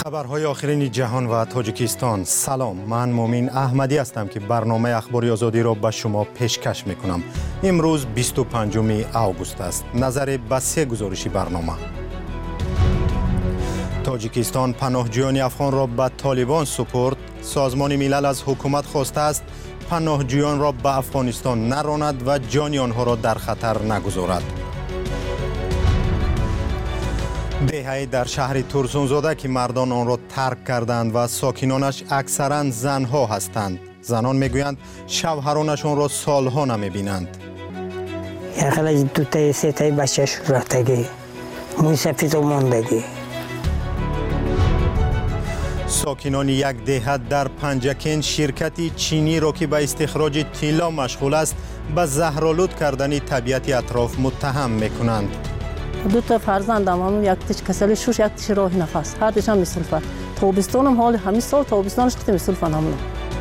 خبرهای آخرین جهان و تاجیکستان. سلام، من مومین احمدی هستم که برنامه اخباری آزادی را به شما پیشکش میکنم. امروز 25 اوگوست است. نظر به سه گزارشی برنامه. تاجیکستان پناهجویان افغان را به طالبان سپرد. سازمان ملل از حکومت خواسته است پناهجویان را به افغانستان نراند و جان آنها را در خطر نگذارد. دهه در شهر ترسونزاده که مردان آن را ترک کردند و ساکنانش اکثرا زنها هستند. زنان میگویند شوهرانشان را سالها نمیبینند. خیلی دو تا سه تا بچه‌ش رفتگی، موی سفید و ماندگی. ساکنان یک دهه در پنجکین شرکتی چینی را که به استخراج طلا مشغول است به زهرآلود کردن طبیعت اطراف متهم میکنند. دو تا فرزندم هم یک تیش کسلی شوش یک تیش راه نفس هر دیشم میسلفن تابستانم حال همین سال تابستانش که میسلفن همون.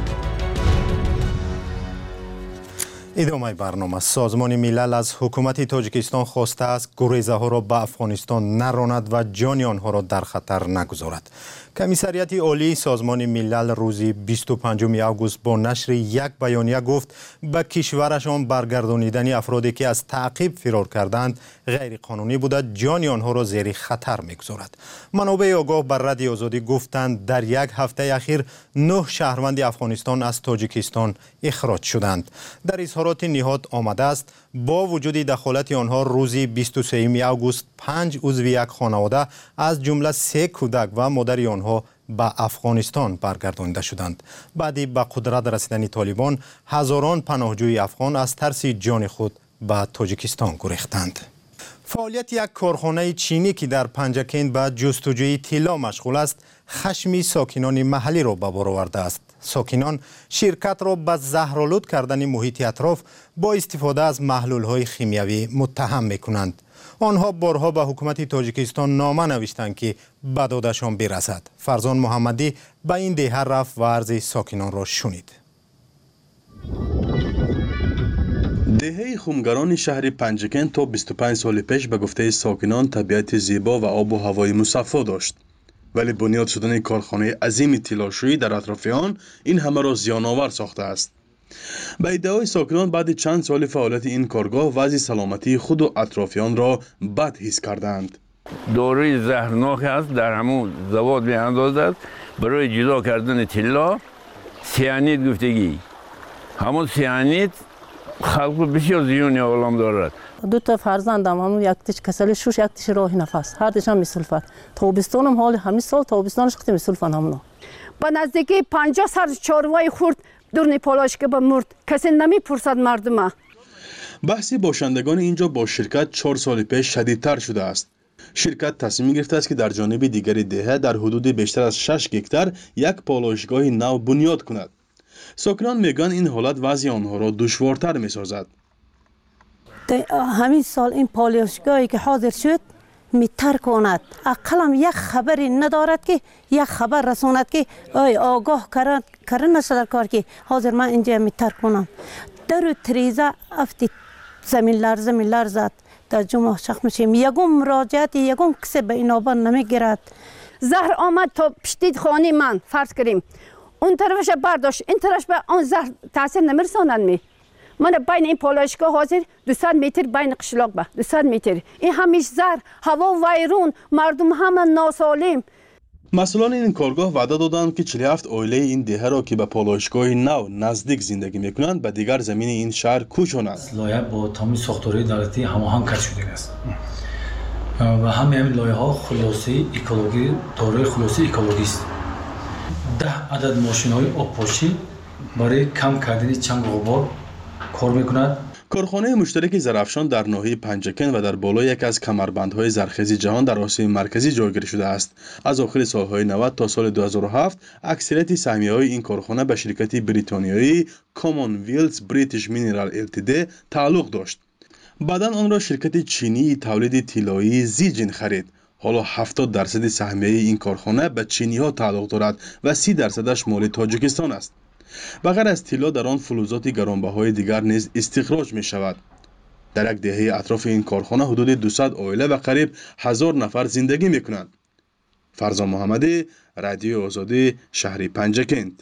ادامه برنامه. سازمان ملل از حکومت تاجیکستان خواسته است گریزه ها را به افغانستان نراند و جان آنها را در خطر نگذارد. کمیسریت عالی سازمان ملل روز 25 اوگوست با نشر یک بیانیه گفت به کشورشان برگردانیدن افرادی که از تعقیب فرار کردند غیر قانونی بوده، جان آنها را زیر خطر میگذارد. منابع آگاه بر رادیو آزادی گفتند در یک هفته اخیر 9 شهروند افغانستان از تاجیکستان اخراج شدند. در اظهارات نهاد آمده است با وجود دخالت آنها روز 23 اوگوست 5 عضو یک خانواده از جمله 3 کودک و مادر آنها به افغانستان برگردانده شدند. بعد به قدرت رسیدن طالبان هزاران پناهجوی افغان از ترس جان خود به تاجیکستان گریختند. فعالیت یک کارخانه چینی که در پنجکین به جستجوی طلا مشغول است خشم ساکنان محلی را به بار آورده است. ساکنان شرکت را به زهرآلود کردن محیط اطراف با استفاده از محلول‌های شیمیایی متهم می‌کنند. آنها بارها به حکومت تاجیکستان نامه نوشتند که به دادشان برسد. فرزان محمدی به این دهه رفت و عرض ساکنان را شنید. دهه خمگران شهر پنجکین تا 25 سال پیش به گفته ساکنان طبیعت زیبا و آب و هوای مصفا داشت. ولی بنیاد شدن کارخانه عظیم طلاشویی در اطراف آن این همه را زیان‌آور ساخته است. به ادعای ساکنان بعد چند سال فعالیت این کارگاه وضع سلامتی خود و اطرافیان را بد حس کردند. داروی زهرناک است در همون زواد می‌اندازد برای جدا کردن طلا. سیانید گفتگی همون سیانید خلق بسیار زیانی عالم دارد. دو تا فرزندم هم یک تیش کسلی شوش یک تیش راه نفس هر دیشم میسلفن تابستانم حال همین سال تابستانش که میسلفن همون. با نزدیکی 50 سر چاروای خورد دور پالاش که مرد کسی نمیپرسد مردم. بحث باشندگان اینجا با شرکت 4 سال پیش شدیدتر شده است. شرکت تصمیم گرفته است که در جانب دیگر دهه در حدود بیشتر از 6 هکتار یک پالایشگاه نو بنیاد کند. ساکنان میگن این حالت وضع آنها را دشوارتر میسازد. همین سال این پالایشگاهی که حاضر شد میتر کند اقلم یک خبری ندارد که یک خبر رساند که آگاه کردن نشده در کار که حاضر من اینجا میتر کنم. در تریزه افتی زمین لرزد در جمعه شخص میشیم یکم مراجعت یکم کسی به این آبان نمیگیرد. زهر آمد تا پشتید خانه من فرض کریم اون طرفش برداشت این طرف به آن زهر تاثیر نمیرساند می. من بین این پالایشگاه حاضر 200 متر بین قشلاق به 200 متر این همیش زهر هوا ویرون مردم همه ناسالم. مسئولان این کارگاه وعده دادند که 47 عائله این دهه را که به پالایشگاه نو نزدیک زندگی میکنند به دیگر زمین این شهر کوچانند. لایحه با تمام ساختارهای دولتی هماهنگ کرده شده است و همین لایحه‌ها خلاصه اکولوژی دارای خلاصه اکولوژی است. 10 عدد ماشین‌های آبپاشی برای کم کردن چنگ و غبار کار میکند. کارخانه مشترک زرافشان در ناحیه پنجکین و در بالا یک از کمربندهای زرخیز جهان در آسیای مرکزی جایگیری شده است. از آخر سالهای 90 تا سال 2007 اکثریت سهمیه‌های این کارخانه به شرکت بریتانیایی کامنولث بریتیش مینرال LTD تعلق داشت. بعداً آن را شرکت چینی تولید طلایی زیجین خرید. حالا 70% سهمیه این کارخانه به چینی‌ها تعلق دارد و 30% مال تاجیکستان است. بغیر از طلا در آن فلزات گرانبهای دیگر نیز استخراج می شود. در یک دهه اطراف این کارخانه حدود 200 عائله و قریب 1000 نفر زندگی می کنند. فرزان محمدی، رادیو آزادی، شهر پنجکند.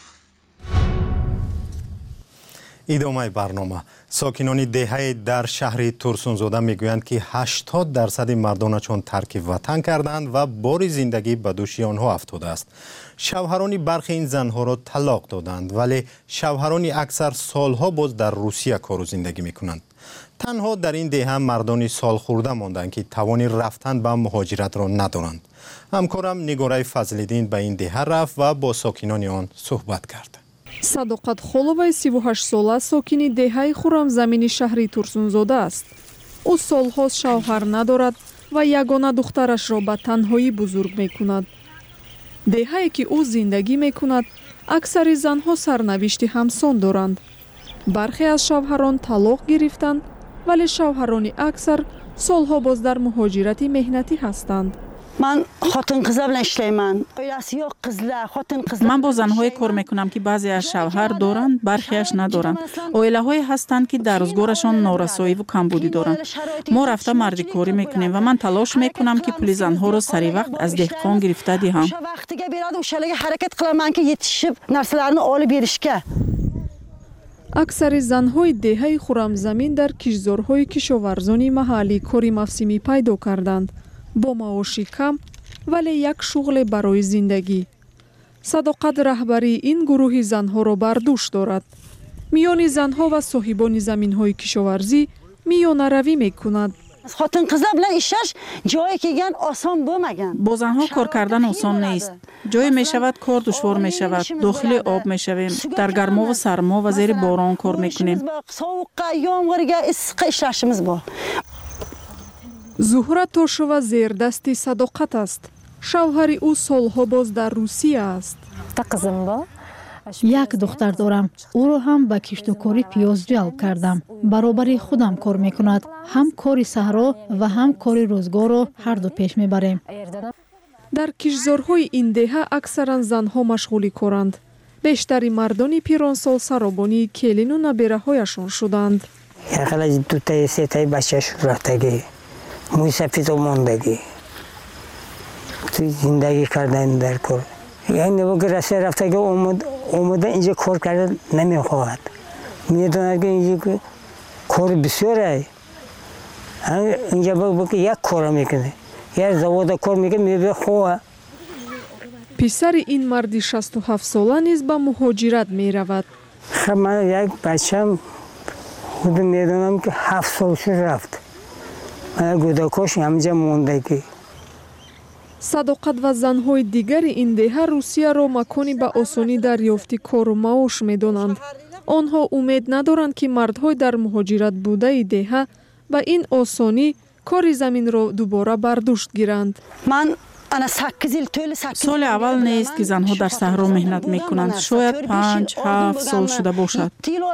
ادامه برنامه. ساکنان دهه در شهر ترسونزاده میگویند که 80% مردانشان ترک وطن کردند و بار زندگی به دوش آنها افتاده است. شوهران برخی این زنها را طلاق دادند، ولی شوهران اکثر سالها باز در روسیه کار و زندگی میکنند. تنها در این دهه مردان سال خورده ماندند که توان رفتن به مهاجرت را ندارند. همکارم نگاره فضل‌الدین به این دهه رفت و با ساکنان آن صحبت کرد. صداقت خولوای 38 ساله ساکنی دهه خرمزمین شهری ترسونزاده است. او سالهاست شوهر ندارد و یگانه دخترش را به تنهایی بزرگ میکند. دهه‌ای که او زندگی میکند اکثر زنها سرنوشت همسان دارند. برخی از شوهران طلاق گرفتند، ولی شوهران اکثر سالها باز در مهاجرت مهنتی هستند. من خاطن قزل نشلیمن. من با زنهای کار میکنم که بعضی از شوهر دارند، برخیش ندارند. اویله‌های هستند که در روزگارشان نارسایی و کمبودی دارند. ما رفته مردی کاری میکنیم و من تلاش میکنم که پول زنها را سری وقت از دهقان گرفته دهم. وقتی برادم شلگی حرکت قلم که یتیشب نرسلارنو آل بیرشکه. اکثر زنهای دهه خرمزمین در کشزارهای کشاورزانی محلی کاری موسمی پیدا کردند. با معاشی کم ولی یک شغل برای زندگی. صداقت رهبری این گروه زنها را بر دوش دارد. میان زنها و صاحبان زمین‌های کشاورزی میانه روی میکند. خاطن قزل بلن ایشش جایی که گن آسان بمگن. با زنها کار کردن آسان نیست. جایی می شود کار دشوار می شود. داخل آب می شویم. در گرما و سرما و زیر باران کار میکنیم. زهره توشووا زیردستی صداقت است. شوهر او سالها باز در روسیه است. یک دختر دارم. او را هم به کشتکاری پیاز جلب کردم. برابری خودم کار میکند. هم کاری صحرا و هم کاری روزگار را هر دو پیش میبریم. در کشزارهای این دهه اکثرا زنها مشغولی کارند. بیشتری مردانی پیرانسال سرابانی کلین و نبیره‌هایشان شدند. یخلا دو تا سه تا بچه‌ش رفتگی. موی سفید و موندگی. تو زندگی کردن در کار. یعنی وقتی راسته رفته که اومده اینجا کار کرده نمیخواهد. میدونه که اینجا کار بسیاره. اینجا باید یک کار میکنه. یک زواد کار میکنه میبه خواه. پسر این مردی 67 ساله نیز به مهاجرت میرود. خب من یک بچم خود میدونم که 7 سالش رفت. من گوداکاش همینجا موندگی. صداقت و زنهای دیگر این دهه روسیه را مکانی به آسانی دریافت کار و معاش میدانند. آنها امید ندارند که مردهای در مهاجرت بوده دهه به این آسانی کار زمین را دوباره بر دوش گیرند. من سال اول نیست که زنها در صحرا مهنت میکنند. شاید 5-7 سال شده باشد.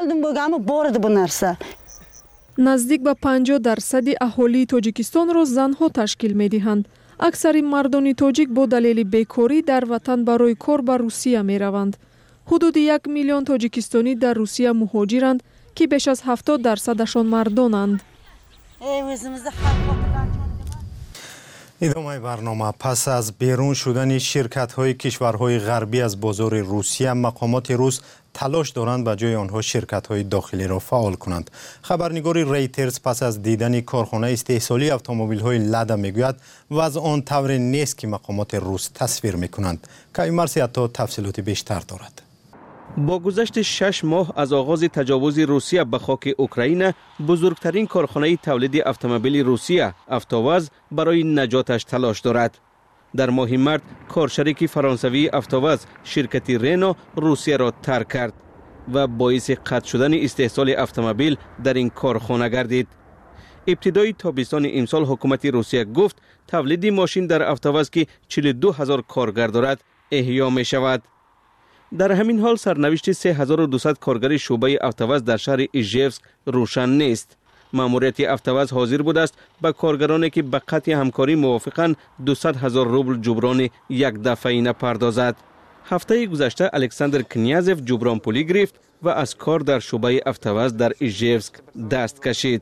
نزدیک به 50% اهالی تاجیکستان را زنها تشکیل میدهند. اکثر مردان تاجیک با دلیل بیکاری در وطن برای کار به روسیه می روند. حدود 1 میلیون تاجیکستانی در روسیه مهاجرند که بیش از 70% مردانند. ادامه برنامه. پس از بیرون شدن شرکت‌های کشورهای غربی از بازار روسیه، مقامات روس تلاش دارند به جای آنها شرکت‌های داخلی را فعال کنند. خبرنگار ریترز پس از دیدن کارخانه استحصالی اتومبیل‌های لادا میگوید وضع آن طور نیست که مقامات روس تصویر می‌کنند. کایمرسی حتی تفصیلات بیشتر دارد. با گذشت 6 ماه از آغاز تجاوز روسیه به خاک اوکراین، بزرگترین کارخانه تولید اتومبیل روسیه، افتاواز، برای نجاتش تلاش دارد. در ماه مارس، کارشریک فرانسوی افتاواز، شرکت رنو، روسیه را ترک کرد و باعث قطع شدن استحصال اتومبیل در این کارخانه گردید. ابتدای تابستان امسال حکومت روسیه گفت تولید ماشین در افتاواز که 42,000 کارگر دارد احیا می شود. در همین حال سرنوشت 3200 کارگر شعبه افتاواز در شهر ایژیوسک روشن نیست. ماموریت افتاواز حاضر بود است به کارگرانی که به قطع همکاری موافقند 200,000 روبل جبران یک دفعه‌ای نپردازد. هفته گذشته الکساندر کنیازف جبران پولی گرفت و از کار در شعبه افتاواز در ایژیوسک دست کشید.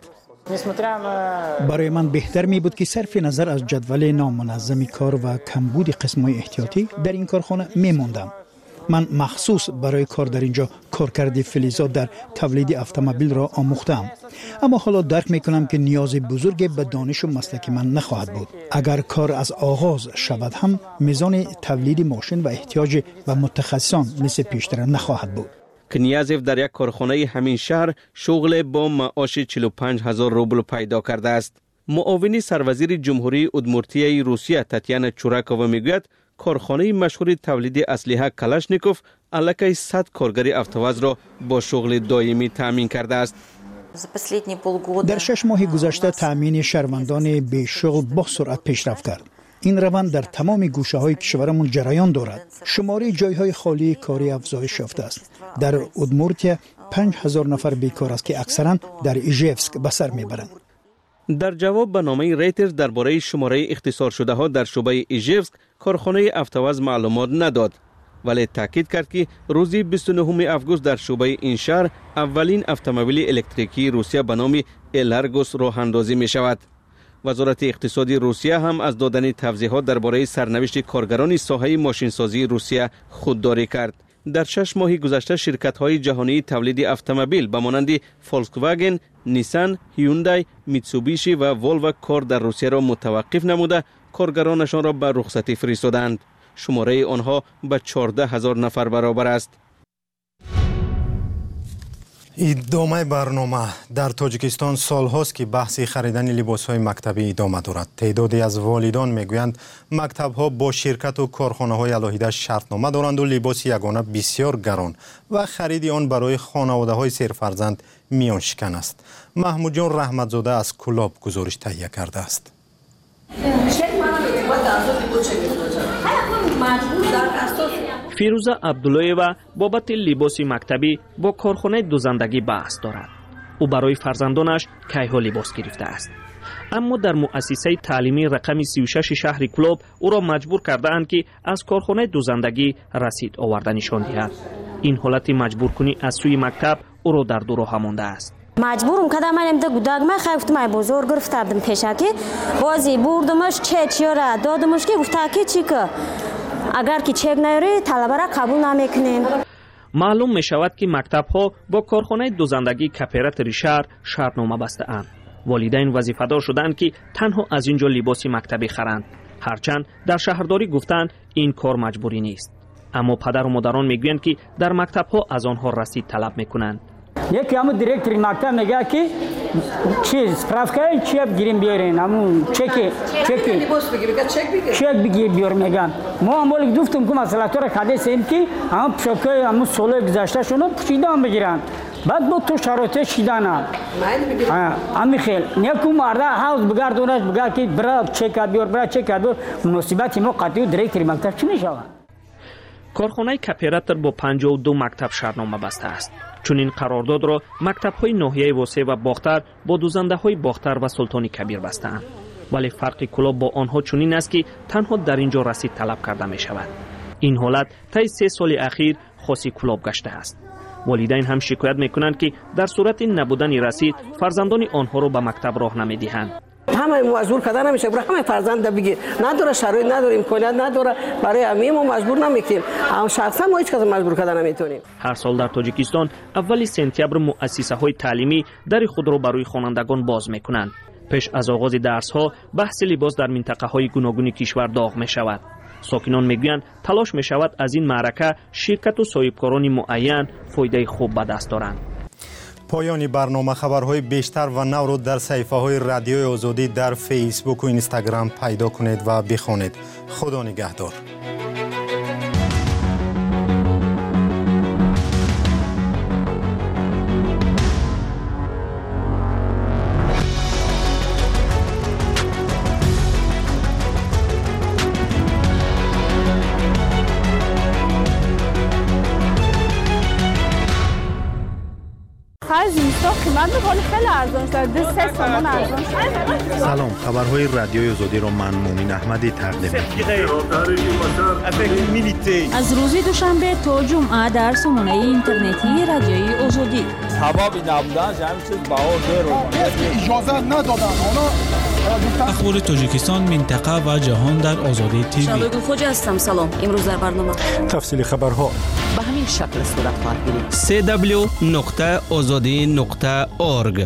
برای من بهتر می بود که صرف نظر از جدول نامنظم کار و کمبود قسم‌های احتیاطی در این کارخانه می ماندم. من مخصوص برای کار در اینجا کارکرد فلزات در تولید اتومبیل را آموختم، اما حالا درک می کنم که نیاز بزرگ به دانش و مسلک من نخواهد بود. اگر کار از آغاز شود هم میزان تولید ماشین و احتیاج و متخصصان مثل پیشتر نخواهد بود. کنیازف در یک کارخانه همین شهر شغل با معاش 45,000 روبل پیدا کرده است. معاون سروزیر جمهوری ادمورتیای روسیه تاتیانا چوراکووا میگوید کارخانه مشهور تولید اسلحه کلاشنیکوف الکی 100 کارگر افتواز را با شغل دائمی تامین کرده است. در 6 ماه گذشته تامین شهروندان به شغل با سرعت پیشرفت کرد. این روند در تمام گوشه‌های کشورمون جریان دارد. شماره جای‌های خالی کاری افزایش یافته است. در ادمورتیا 5000 نفر بیکار است که اکثرا در ایژیفسک به سر میبرند. در جواب به نامه ریترز درباره شماره اختصار شده ها در شعبه ایژیفسک کارخانه افتواز معلومات نداد، ولی تاکید کرد که روز 29 آگوست در شعبه این شهر اولین اتومبیل الکتریکی روسیه به نام الارگوس راه اندازی می شود. وزارت اقتصادی روسیه هم از دادن توضیحات درباره سرنوشت کارگران ساحه ماشینسازی روسیه خودداری کرد. در 6 ماه گذشته شرکت‌های جهانی تولید اتومبیل به مانند فولکسواگن، نیسان، هیوندای، میتسوبیشی و والو کار در روسیه را متوقف نموده کارگرانشان را به رخصتی فرستادند. شماره آنها به 14,000 نفر برابر است. ادامه برنامه. در تاجیکستان سالهاست که بحث خریدن لباس‌های مکتبی ادامه دارد. تعدادی از والدان میگویند مکتب‌ها با شرکت و کارخانه‌های علاهیده شرطنامه دارند و لباس یگانه بسیار گران و خرید آن برای خانواده‌های سرفرزند میان شکن است. محمود جان رحمتزاده از کلاب گزارش تهیه کرده است. فیروزه عبداللهیوا بابت لباس مکتبی با کارخانه دوزندگی بحث دارد. او برای فرزندانش کیها لباس گرفته است. اما در مؤسسه تعلیمی رقم 36 شهر کلوب او را مجبور کردند که از کارخانه دوزندگی رسید آورده نشان دهد. این حالت مجبور کنی از سوی مکتب او را در دو راه مانده است. مجبورم کردم من امده گوداگمه خفتم بزرگ گرفتم پیشکی بازی بردمش چیورا دادمش که گفته که چی که اگر که چک نیاره طلبه را قبول نمیکنیم. معلوم می شود که مکتب ها با کارخانه دوزندگی کپراتری شهر شرطنامه بسته اند. والدین وظیفه‌دار شدند که تنها از اینجا لباس مکتبی خرند. هرچند در شهرداری گفتند این کار مجبوری نیست. اما پدر و مادران میگویند که در مکتب ها از آنها رسید طلب میکنند. یکی همون دیرکتری مکتب میگه که چیز سپرافکای چک بگیریم بیارین، همون چک بگیر بیار میگن. ما هم گفتم که مثلا تو را حدیث این که هم پشکای همون سال گذشته شونو پوشیده هم بگیرن. بعد با تو شرایط شیدن هم خیلی نیکو مرده هاوس بگردونش بگه که برا چک بیار برا چک بیار مناسبتی ما قطعی دیرکتری مکتب چی نشود؟ کارخانه کپراتر با 52 مکتب شرطنامه بسته است. چون این قرارداد را مکتب‌های ناحیه واسع و باختر با دوزنده‌های باختر و سلطانی کبیر بسته‌اند. ولی فرق کلاب با آنها چنین است که تنها در اینجا رسید طلب کرده می شود. این حالت طی 3 سال اخیر خاصی کلاب گشته است. والدین هم شکایت می‌کنند که در صورت نبودن رسید فرزندان آنها را به مکتب راه نمی‌دهند. همه مجبور کردن نمیشه، برای همه فرزند بگیر نداره، شرایط نداره، امکانات نداره، برای همه ما مجبور نمیکنیم. اما شخصا ما هیچ کس مجبور کردن نمیتونیم. هر سال در تاجیکستان اول سپتامبر مؤسسه‌های تعلیمی در خود را برای خوانندگان باز میکنند. پیش از آغاز درس‌ها بحث لباس در منطقه‌های گوناگون کشور داغ میشود. ساکنان میگویند تلاش میشود از این معرکه شرکت و صاحبکاران معین فایده خوب به دست دارند. پایان برنامه. خبرهای بیشتر و نو را در صفحه‌های رادیوی آزادی در فیسبوک و اینستاگرام پیدا کنید و بخوانید. خدا نگهدار. سلام، خبرهای رادیوی آزادی را من مومن احمدی تقدیم از روز دوشنبه تا جمعه در سامانه اینترنتی رادیوی آزادی کبابی نبودن همین چیز بهار داره اجازه ندادن اخبار تاجیکستان منطقه و جهان در آزادی تیوی. شبگون خوجا هستم. سلام. امروز در برنامه تفصیل خبرها به همین شکل صورت خواهد گیرید. www.azadi.org.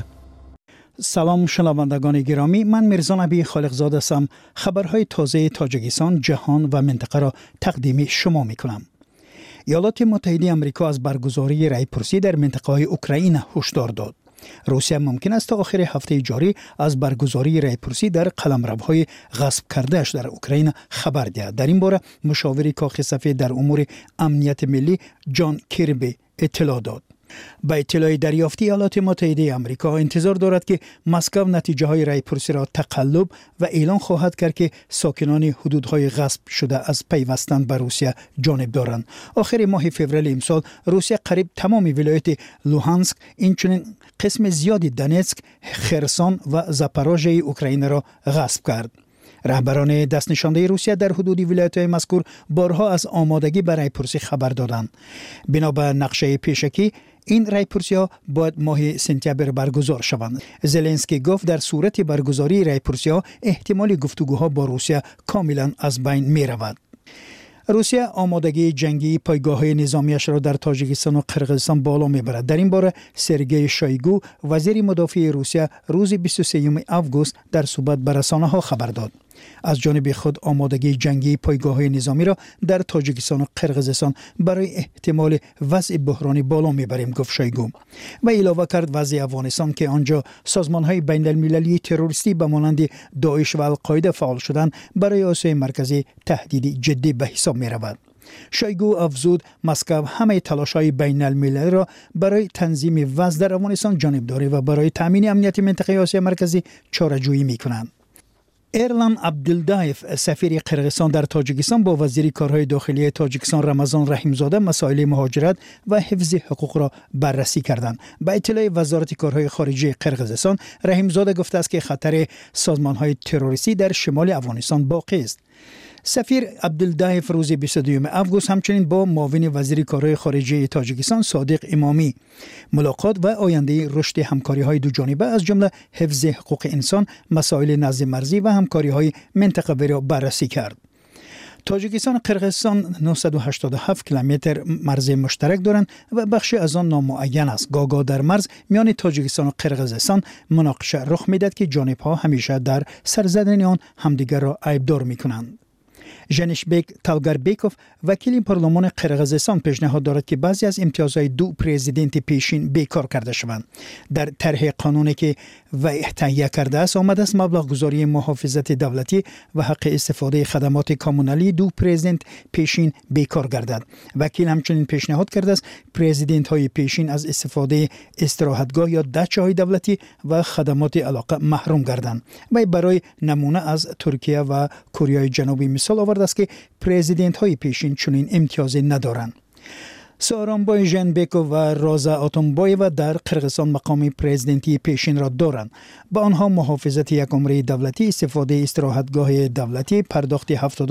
سلام شنوندگان گرامی، من میرزا نبی خالقزاد هستم. خبرهای تازه تاجیکستان، جهان و منطقه را تقدیم شما میکنم. ایالات متحده آمریکا از برگزاری رایپرسی در منطقه اوکراین هشدار داد. روسیه ممکن است تا آخر هفته جاری از برگزاری رایپرسی در قلمروهای غصب کردهش در اوکراین خبر دهد. در این باره مشاور کاخ سفید در امور امنیت ملی جان کیربی اطلاع داد. با اطلاع دریافتی ایالات متحده آمریکا انتظار دارد که مسکو نتیجه های رایپرسی را تقلب و اعلان خواهد کرد که ساکنان حدودهای غصب شده از پیوستن به روسیه جانب دارند. آخر ماه فوریه امسال روسیه قریب تمام ولایت لوهانسک، اینچنین قسم زیادی دونتسک، خرسون و زاپاروژه اوکراین را غصب کرد. رهبران دست نشانده روسیه در حدود ولایت‌های مذکور بارها از آمادگی برای رایپرسی خبر دادند. بنا به نقشه پیشکی این رایپرسی‌ها باید ماه سپتامبر برگزار شوند. زلنسکی گفت در صورت برگزاری رایپرسی‌ها احتمال گفتگوها با روسیه کاملا از بین می‌رود. روسیه آمادگی جنگی پایگاه‌های نظامیش را در تاجیکستان و قرقیزستان بالا می‌برد. در این باره سرگئی شویگو وزیر مدافع روسیه روز 23 آگوست در صحبت به رسانه‌ها خبر داد. از جانب خود آمادگی جنگی پایگاه‌های نظامی را در تاجیکستان و قرقیزستان برای احتمال وضع بحرانی بالا می‌بریم، گفت شویگو. و علاوه کرد وضع افغانستان که آنجا سازمان‌های بین‌المللی تروریستی به مانند داعش و القاعده فعال شدند برای آسیای مرکزی تهدیدی جدی به حساب می‌رود. شویگو افزود مسکو همه تلاش‌های بین‌المللی را برای تنظیم وضع در افغانستان جانب دارد و برای تأمین امنیت منطقه آسیای مرکزی چاره‌جویی می‌کند. ایرلان عبدالدایف سفیر قرقیزستان در تاجیکستان با وزیر کارهای داخلی تاجیکستان رمضان رحیمزاده مسائل مهاجرت و حفظ حقوق را بررسی کردند. با اطلاع وزارت کارهای خارجه قرقیزستان، رحیمزاده گفته است که خطر سازمان‌های تروریستی در شمال افغانستان باقی است. سفیر عبدالدایف روز 22 آگوست همچنین با معاون وزیر کارهای خارجه تاجیکستان صادق امامی ملاقات و آینده رشد همکاری‌های دو جانبه از جمله حفظ حقوق انسان، مسائل نظم مرزی و همکاری‌های منطقه‌ای را بررسی کرد. تاجیکستان و قرقیزستان 987 کیلومتر مرز مشترک دارند و بخشی از آن نامعین است. گاگا در مرز میان تاجیکستان و قرقیزستان مناقشه رخ می‌دهد که جانب‌ها همیشه در سرزدن آن همدیگر را عیبدار می‌کنند. ژنشبک تالگاربیکوف وکیل پارلمان قرقیزستان پیشنهاد دارد که بعضی از امتیازهای دو پرزیدنت پیشین بیکار کرده شوند. در طرح قانونی که وی تهیه کرده است آمده است مبلغ گذاری محافظت دولتی و حق استفاده خدمات کامونالی دو پرزیدنت پیشین بیکار گردد. وکیل همچنین پیشنهاد کرده است پرزیدنت های پیشین از استفاده استراحتگاه یا دچه های دولتی و خدمات علاقه محروم گردند. وی برای نمونه از ترکیه و کره جنوبی مثال آورده است که پرزیدنت های پیشین چنین امتیازی ندارند. سارانبای ژنبکو و رازا آتونبایو در قرقیزستان مقام پرزیدنتی پیشین را دارند. با آنها محافظت یک عمره دولتی، استفاده استراحتگاه دولتی، پرداخت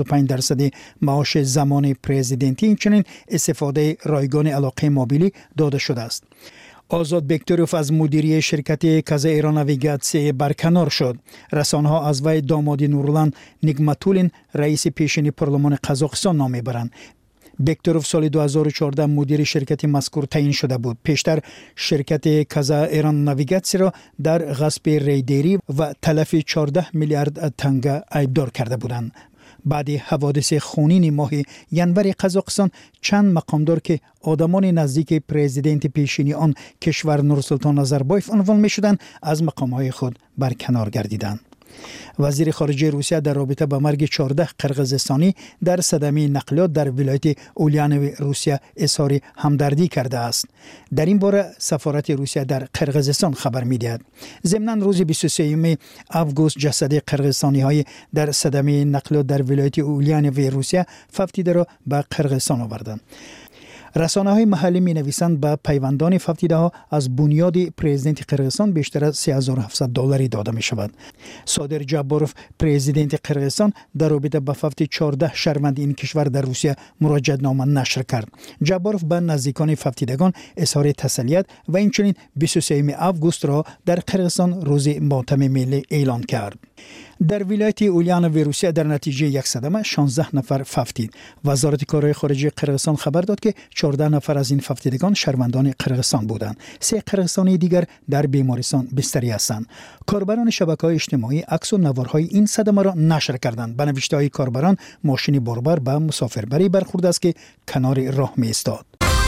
75% معاش زمان پرزیدنتی، همچنین استفاده رایگان علاقه موبیلی داده شده است. آزاد بکتوروف از مدیری شرکت کازا ایراناویگاتسی برکنار شد. رسانه‌ها از وی داماد نورلان نیگماتولین رئیس پیشین پارلمان قزاقستان نام میبرند. بکتوروف سال 2014 مدیر شرکت مذکور تعیین شده بود. پیشتر شرکت کازا ایران ناویگاتسی را در غصب ریدری و تلف 14 میلیارد تنگه عیبدار کرده بودند. بعد حوادث خونین ماه ینور قزاقستان چند مقامدار که آدمان نزدیک پرزیدنت پیشینی آن کشور نورسلطان نظربایف عنوان می شدند از مقامهای خود برکنار گردیدند. وزیر خارجه روسیه در رابطه با مرگ 14 قرقیزستانی در صدمه نقلیات در ولایت اولیانوی روسیه اظهار همدردی کرده است. در این باره سفارت روسیه در قرقیزستان خبر می‌دهد. ضمناً روز 23 آگوست جسد قرقیزستانی‌های در صدمه نقلیات در ولایت اولیانوی روسیه فوتیده را به قرقیزستان آوردند. رسانه‌های محلی می‌نویسند به پیوندان فوتیده‌ها از بنیاد پرزیدنت قرقیزستان بیشتر از $3700 داده می‌شود. صادر جباروف پرزیدنت قرقیزستان در رابطه با فوت 14 شهروند این کشور در روسیه مراجعه‌نامه نشر کرد. جباروف به نزدیکان فوتیدگان اظهار تسلیت و اینچنین 23 آگوست را در قرقیزستان روز ماتم ملی اعلان کرد. در ولایت اولیانوف روسیه در نتیجه یک صدمه 16 نفر فوتید. وزارت کارهای خارجه قرقیزستان خبر داد که 14 نفر از این فوتیدگان شهروندان قرقیزستان بودند. 3 قرقیزستانی دیگر در بیمارستان بستری هستند. کاربران شبکه‌های اجتماعی عکس و نوارهای این صدمه را نشر کردند. به نوشته‌های کاربران ماشین باربر به مسافربری برخورد است که کنار راه می‌ایستاد.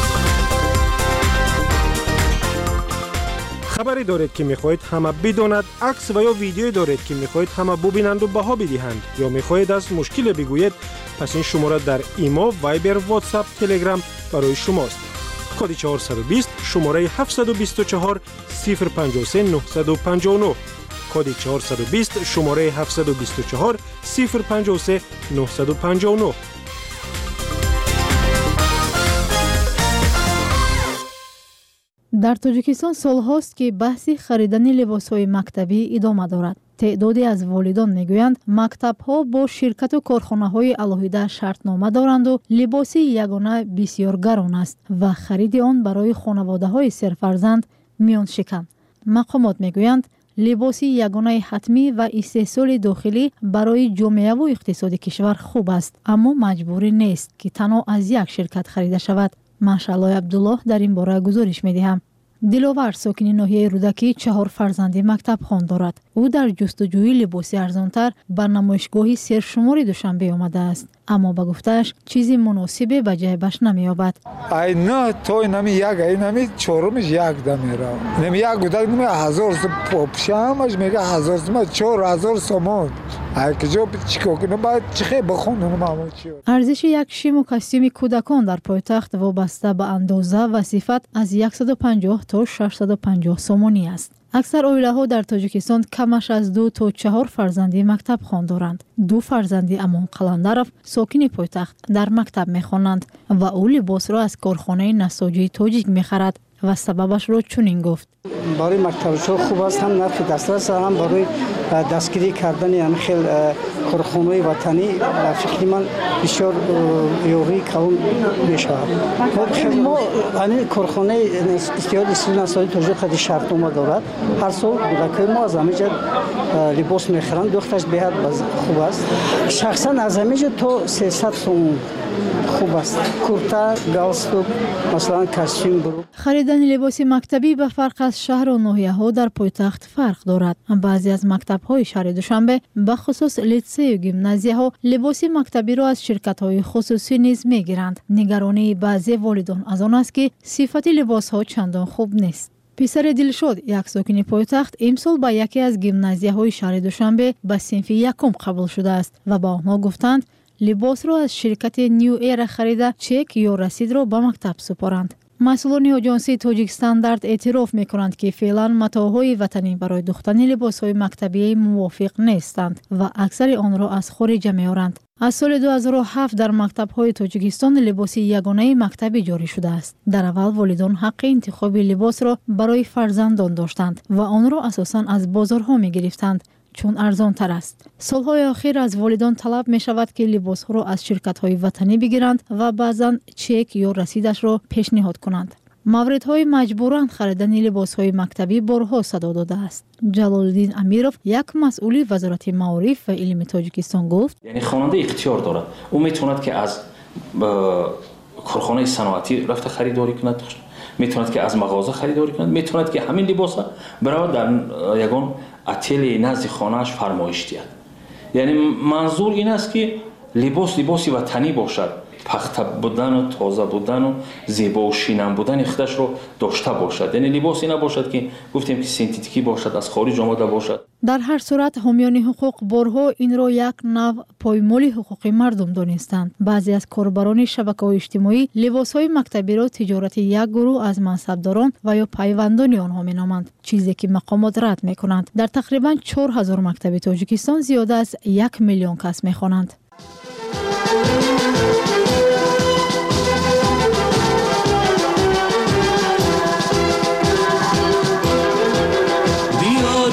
خبری دارید که میخواهید همه بداند، عکس و یا ویدیویی دارید که میخواهید همه ببینند و بها بدهند یا میخواهید از مشکل بگویید، پس این شماره در ایما، وایبر، واتساپ، تلگرام برای شماست. کد 420 شماره 724 053 959. کد 420 شماره 724 053 959. در تاجیکستان سالهاست که بحث خریدن لباس‌های مکتبی ادامه دارد. تعدادی از والدان میگویند مکتب‌ها با شرکت و کارخانه‌های علاهیده شرطنامه دارند و لباس یگانه بسیار گران است و خرید آن برای خانواده‌های سرفرزند میان شکن. مقامات میگویند لباس یگانه حتمی و استحصال داخلی برای جامعه و اقتصاد کشور خوب است، اما مجبوری نیست که تنها از یک شرکت خریده شود. ماشاءالله عبدالله در این باره گزارش می‌دهم. دلاور ساکن ناحیه رودکی 4 فرزند مکتب خوان دارد. او در جستجوی لباس ارزانتر به نمایشگاه سرشماری دوشنبه آمده است، اما به گفته‌اش چیزی مناسب به جیبش نمی‌یابد. ای نه تو نمی یک ای نمی چهارمش یک دمیره نمی یک گودک نمی 1000 پوپشامش میگه 1000 ما 4000 سومون ای که جو چیکو کنه بعد چخه بخونم ما چی. ارزش یک شیم و کاستوم کودکان در پایتخت وابسته به اندازه و صفت از 150 تا 650 سومونی است. اکثر عائله‌ها در تاجیکستان کمش از 2 تا 4 فرزند مکتب خوان دارند. 2 فرزند امان قلندرов ساکن پایتخت در مکتب می‌خوانند و او لباس را از کارخانه نساجی تاجیک می‌خرد و سببش را چنین گفت. برای مکتب‌ها خوب است، هم نرخ دسترس هم برای دستگیری کردن یعنی خیلی کارخانه‌های وطنی فکر من بسیار یوری کم می‌شود. ما یعنی کارخانه استیاد نساجی تاجیک خود شرطنامه دارد. هر سال کودکای ما از همینجا لباس می‌خرند، دخترش بهت خوب است. شخصا از همینجا تا 300 سوم خوب است. کورتا، گالستوک، مثلا کاستوم برو. خریدن لباس مکتبی به فرق از شهر و ناحیه‌ها در پایتخت فرق دارد. بعضی از مکتب‌های شهر دوشنبه به خصوص لیسه و گیمنازیه‌ها لباس مکتبی را از شرکت‌های خصوصی نیز می‌گیرند. نگرانی بعضی والدان از آن است که صفت لباس‌ها چندان خوب نیست. پسر دلشاد یک ساکن پایتخت امسال به یکی از گیمنازیه‌های شهر دوشنبه به صنف یکم قبول شده است و با آنها گفتند لباس را از شرکت نیو ایر خریده چک یا رسید را به مکتب سپارند. مسئولان آژانس تاجیک استاندارد اعتراف می‌کنند که فعلا متاعهای وطنی برای دوختن لباس‌های مکتبی موافق نیستند و اکثر آن را از خارج می‌آورند. از سال 2007 در مکتب‌های تاجیکستان لباس یگانه مکتبی جاری شده است. در اول والدان حق انتخاب لباس را برای فرزندان داشتند و آن را اساساً از بازارها می‌گرفتند چون ارزان تر است. سالهای اخیر از والدان طلب می شود که لباس ها را از شرکت های وطنی بگیرند و بعضا چک یا رسیدش را پیشنهاد کنند. موردهای مجبوران خریدن لباس های مکتبی بارها صدا داده است. جلال الدین امیرов یک مسئول وزارت معارف و علم تاجیکستان گفت یعنی خواننده اختیار دارد. او میتواند که از کارخانه صنعتی رفته خریداری کند، میتواند که از مغازه خریداری کند، میتواند که همین لباس برود در یگان اتل نزد خانه‌اش فرمایش دهد. یعنی منظور این است که لباسی وطنی باشد، پخته بودن و تازه بودن و زیبا و شینم بودن خودش رو داشته باشد. یعنی لباسی نباشد که گفتیم که سنتتیکی باشد، از خارج آمده باشد. در هر صورت حامیان حقوق بارها این را یک نوع پایمال حقوق مردم دانستند. بعضی از کاربران شبکه‌های اجتماعی لباس‌های مکتبی را تجارت یک گروه از منصبداران و یا پیوندان آنها می‌نامند، چیزی که مقامات رد می‌کنند. در تقریباً 4000 مکتب تاجیکستان زیاده از 1 میلیون کس می‌خوانند.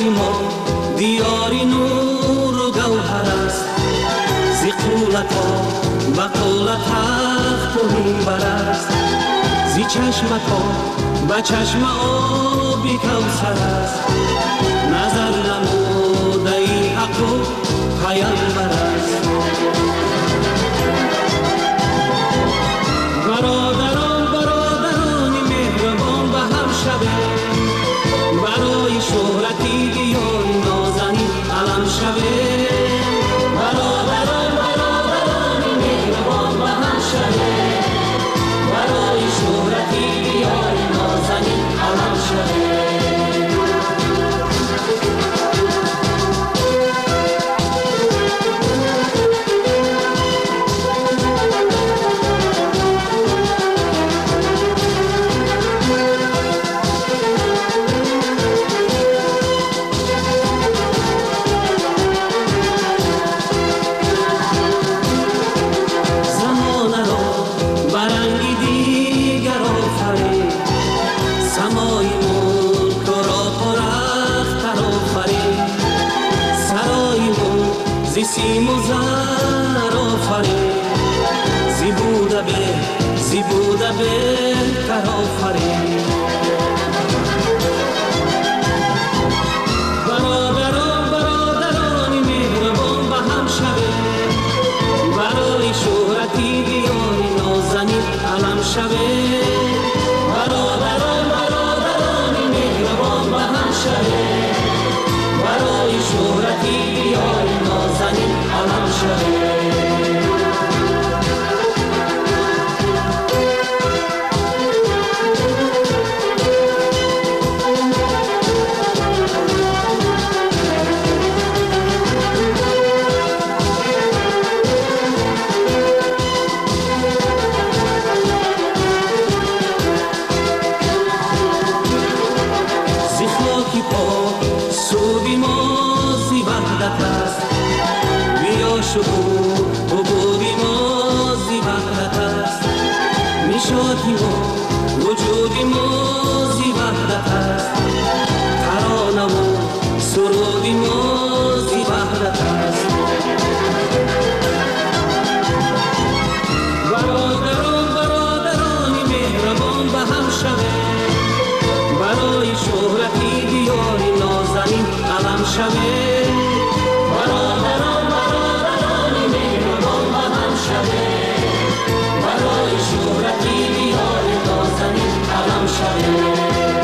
دیاری ما دیاری نور و گوهر است زی قولت ها و قولت تخت و منبر است زی چشمت ها و چشم آبی کوثر است نظر نموده ای حق و پیامبر است برادرانی مهربان به هم شوه برای شهرتی دیار نازنین علم شوه برادرانی مهربان به هم شوه برای شهرتی دیار نازنین علم شوه سیم و زر آفرین زی بوده بهتر آفرین برادرانی مهربان به هم شوه برای شهرتی دیاری نازنین علم شوه برادرانی مهربان به هم شوه برای شهرتی دیاری نازنین علم شوه وجودی موزی وحدت است ترانه و سرودی موزی وحدت است برادرانی مهربان به هم شوه برای شهرتی دیاری نازنین علم شوه برادرانی مهربان به هم شوه برای شهرتی دیاری نازنین علم شوه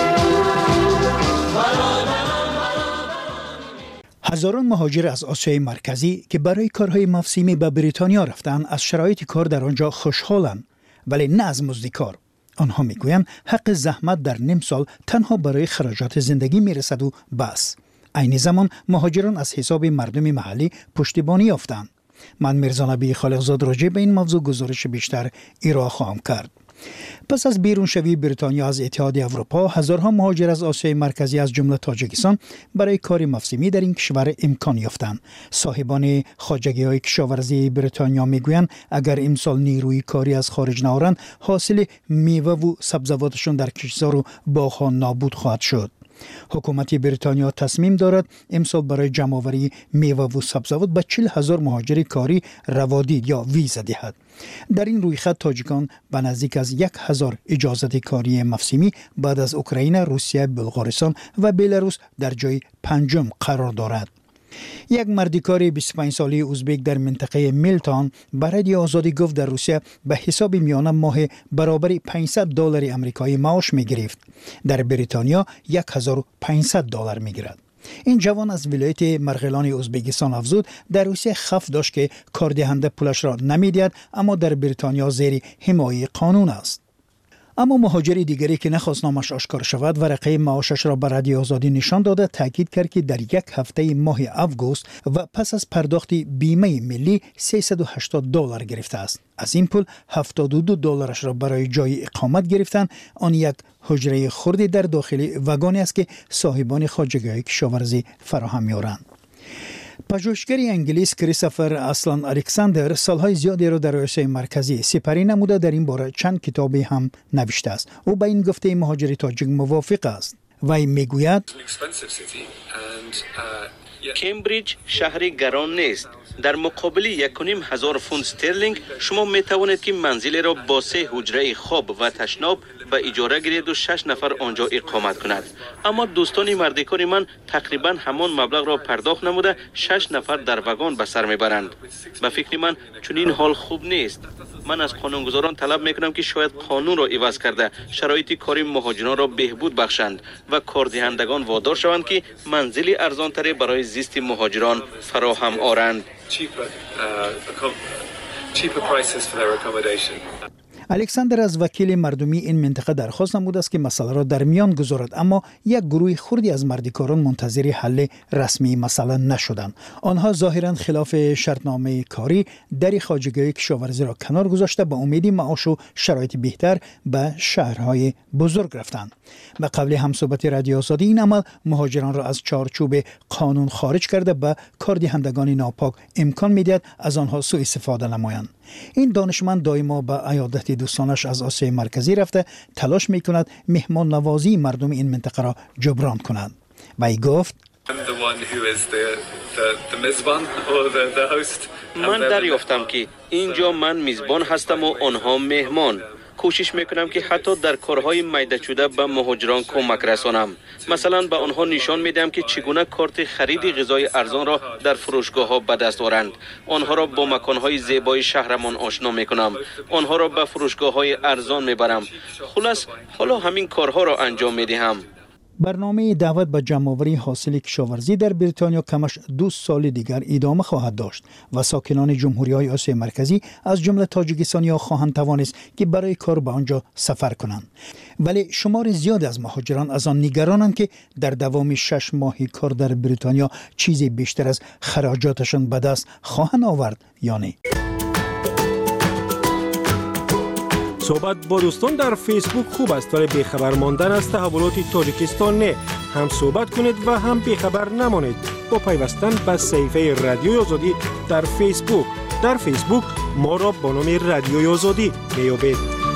هزاران مهاجر از آسیای مرکزی که برای کارهای موسمی به بریتانیا رفتند از شرایط کار در آنجا خوشحالند ولی نه از مزد کار. آنها میگویند حق زحمت در نیم سال تنها برای خراجات زندگی میرسد و بس. عین زمان مهاجران از حساب مردم محلی پشتیبانی یافتند. من میرزا نبی خالقزاد راجع به این موضوع گزارش بیشتر ارائه خواهم کرد. پس از بیرون شوی بریتانیا از اتحادیه اروپا، هزارها مهاجر از آسیای مرکزی از جمله تاجیکستان برای کار موسمی در این کشور امکان یافتند. صاحبان خواجگی‌های کشاورزی بریتانیا میگویند اگر امسال نیروی کاری از خارج نیارند، حاصل میوه و سبزیجاتشون در کشتزار و باغ‌ها نابود خواهد شد. حکومت بریتانیا تصمیم دارد امسال برای جمع‌آوری میوه و سبزیجات به 40,000 مهاجر کاری روادید یا ویزا دهد. در این رویخط تاجیکان به نزدیک از 1,000 اجازه کاری موسمی بعد از اوکراین، روسیه، بلغارستان و بلاروس در جای پنجم قرار دارد. یک مردکار 25 ساله ازبک در منطقه میلتان برای آزادی گفت در روسیه به حساب میانه ماه برابر $500 آمریکایی معاش میگرفت. در بریتانیا $1,500 میگیرد. این جوان از ولایت مرغلان ازبکستان افزود در روسیه خف داشت که کاردهنده پولش را نمیدهد، اما در بریتانیا زیر حمایت قانون است. اما مهاجر دیگری که نخواست نامش آشکار شود ورقه معاشش را به رادیو آزادی نشان داده تاکید کرد که در یک هفته ماه اوگوست و پس از پرداخت بیمه ملی $380 گرفته است. از این پول $72 را برای جای اقامت گرفتن. آن یک حجره خردی در داخل واگن است که صاحبان خواجگی‌های کشاورزی فراهم می‌آورند. پژوهشگر انگلیس کریستوفر اسلان الکساندر سالهای زیادی را در آسیای مرکزی سپری نموده در این باره چند کتابی هم نوشته است. او با این گفته مهاجر تاجیک موافق است. وی میگوید کمبریج شهری گران نیست. در مقابل 1,500 فوند استرلینگ شما می توانید که منزل را با 3 حجره خواب و تشناب به اجاره گیرید و 6 نفر آنجا اقامت کند. اما دوستان مردکار من تقریبا همان مبلغ را پرداخت نموده 6 نفر در وگان به سر میبرند. به فکر من چون این حال خوب نیست. من از قانونگذاران طلب میکنم که شاید قانون را عوض کرده شرایط کار مهاجران را بهبود بخشند و کاردهندگان وادار شوند که منزل ارزانتری برای زیست مهاجران فراهم آورند. الکساندر از وکیل مردمی این منطقه درخواست نموده است که مسئله را در میان گذارد، اما یک گروه خردی از مردکاران منتظر حل رسمی مسئله نشدند. آنها ظاهرا خلاف شرطنامه کاری در خواجگی کشاورزی را کنار گذاشته با امید معاش و شرایط بهتر به شهرهای بزرگ رفتند. به قبل همصحبت رادیو آزادی این عمل مهاجران را از چارچوب قانون خارج کرده به کاردهندگان ناپاک امکان میدهد از آنها سوء استفاده نمایند. این دانشمند دائما به عیادت دوستانش از آسیای مرکزی رفته تلاش میکند مهمان نوازی مردم این منطقه را جبران کند. و ای گفت من دریافتم که اینجا من میزبان هستم و آنها مهمان. کوشش میکنم که حتی در کارهای میده شده به مهاجران کمک رسانم. مثلا به آنها نشان میدم که چگونه کارت خرید غذای ارزان را در فروشگاه ها به دست آورند. آنها را با مکانهای زیبای شهرمان آشنا میکنم. آنها را به فروشگاه های ارزان میبرم. خلاص حالا همین کارها را انجام میدهم. برنامه دعوت به جمع‌آوری حاصل کشاورزی در بریتانیا کمش 2 سال دیگر ادامه خواهد داشت و ساکنان جمهوری‌های آسیای مرکزی از جمله تاجیکستانی‌ها خواهند توانست که برای کار به آنجا سفر کنند. ولی شمار زیاد از مهاجران از آن نگرانند که در دوام 6 ماه کار در بریتانیا چیزی بیشتر از خراجاتشان به دست خواهند آورد یا نه. صحبت با دوستان در فیسبوک خوب است، ولی بیخبر ماندن از تحولات تاجیکستان نه. هم صحبت کنید و هم بیخبر نمانید با پیوستن به صفحه رادیوی آزادی در فیسبوک. در فیسبوک ما را با نام رادیوی آزادی میابید.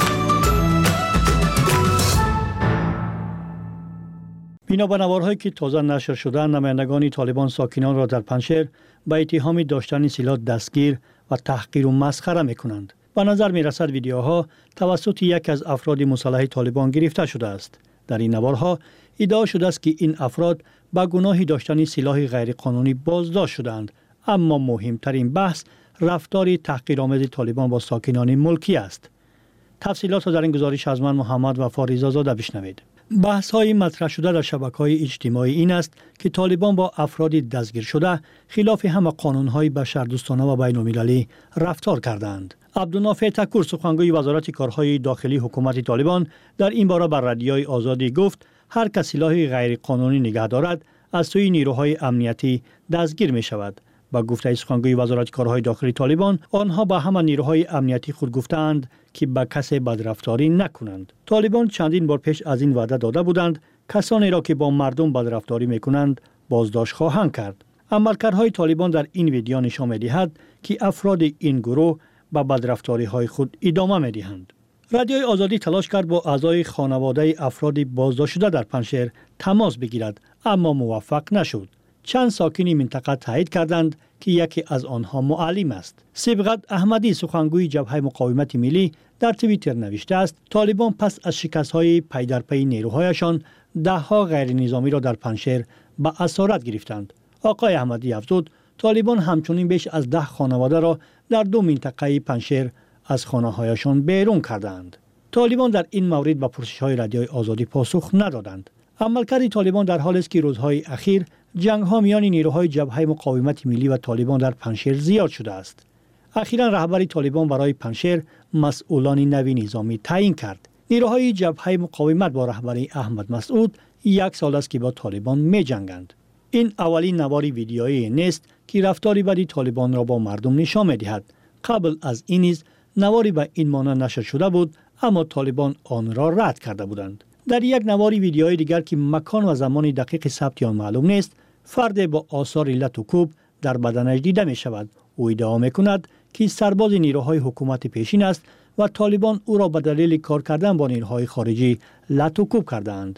بنا به نوارهایی که تازه نشر شده، نمایندگان طالبان ساکنان را در پنجشیر به اتهام داشتن سلاح دستگیر و تحقیر و مسخره میکنند. به نظر می رسد ویدیوها توسط یک از افراد مسلح طالبان گرفته شده است. در این نوارها ادعا شده است که این افراد با گناه داشتن سلاح غیرقانونی بازداشت شدند، اما مهمترین بحث رفتار تحقیرآمیز طالبان با ساکنان ملکی است. تفصیلات را در این گزارش از من محمد وفا رضازاده بشنوید. بحث های مطرح شده در شبکه‌های اجتماعی این است که طالبان با افراد دستگیر شده خلاف همه قانون‌های بشردوستانه و بین‌المللی رفتار کردند. عبدالنافع تکور سخنگوی وزارت کارهای داخلی حکومت طالبان در این باره بر رادیوی آزادی گفت هر کس سلاح غیر قانونی نگه دارد از سوی نیروهای امنیتی دستگیر می شود. با گفته سخنگوی وزارت کارهای داخلی طالبان، آنها با همه نیروهای امنیتی خود گفتند که به کسی بدرفتاری نکنند. طالبان چندین بار پیش از این وعده داده بودند کسانی را که با مردم بدرفتاری میکنند بازداشت خواهند کرد. عملکردهای طالبان در این ویدیو نشان می‌دهد که افراد این گروه با بدرفتاری‌های خود ادامه می‌دهند. رادیوی آزادی تلاش کرد با اعضای خانواده افراد بازداشت شده در پنجشیر تماس بگیرد، اما موفق نشد. چند ساکنی منطقه تایید کردند که یکی از آنها معلم است. سبقت احمدی سخنگوی جبهه مقاومت ملی در توییتر نوشته است طالبان پس از شکست‌های پی در پی نیروهایشان ده‌ها غیر نظامی را در پنجشیر به اسارت گرفتند. آقای احمدی افزود طالبان همچنین بیش از 10 خانواده را در 2 منطقه پنجشیر از خانه‌هایشان بیرون کردند. طالبان در این مورد به پرسش‌های رادیوی آزادی پاسخ ندادند. عملکرد طالبان در حالی است که روزهای اخیر جنگ‌ها میان نیروهای جبهه مقاومت ملی و طالبان در پنجشیر زیاد شده است. اخیراً رهبری طالبان برای پنجشیر مسئولان نوی نظامی تعیین کرد. نیروهای جبهه مقاومت با رهبری احمد مسعود 1 سال است که با طالبان می‌جنگند. این اولین نواری ویدیویی نیست که رفتاری بدی طالبان را با مردم نشان می‌دهد. قبل از این نیز نواری به این مانند نشر شده بود، اما طالبان آن را رد کرده بودند. در یک نواری ویدیوی دیگر که مکان و زمان دقیق ثبت آن معلوم نیست، فرد با آثار لط و کوب در بدنش دیده می شود. او ادعا می کند که سرباز نیروهای حکومت پیشین است و طالبان او را به دلیل کار کردن با نیروهای خارجی لط و کوب کردند.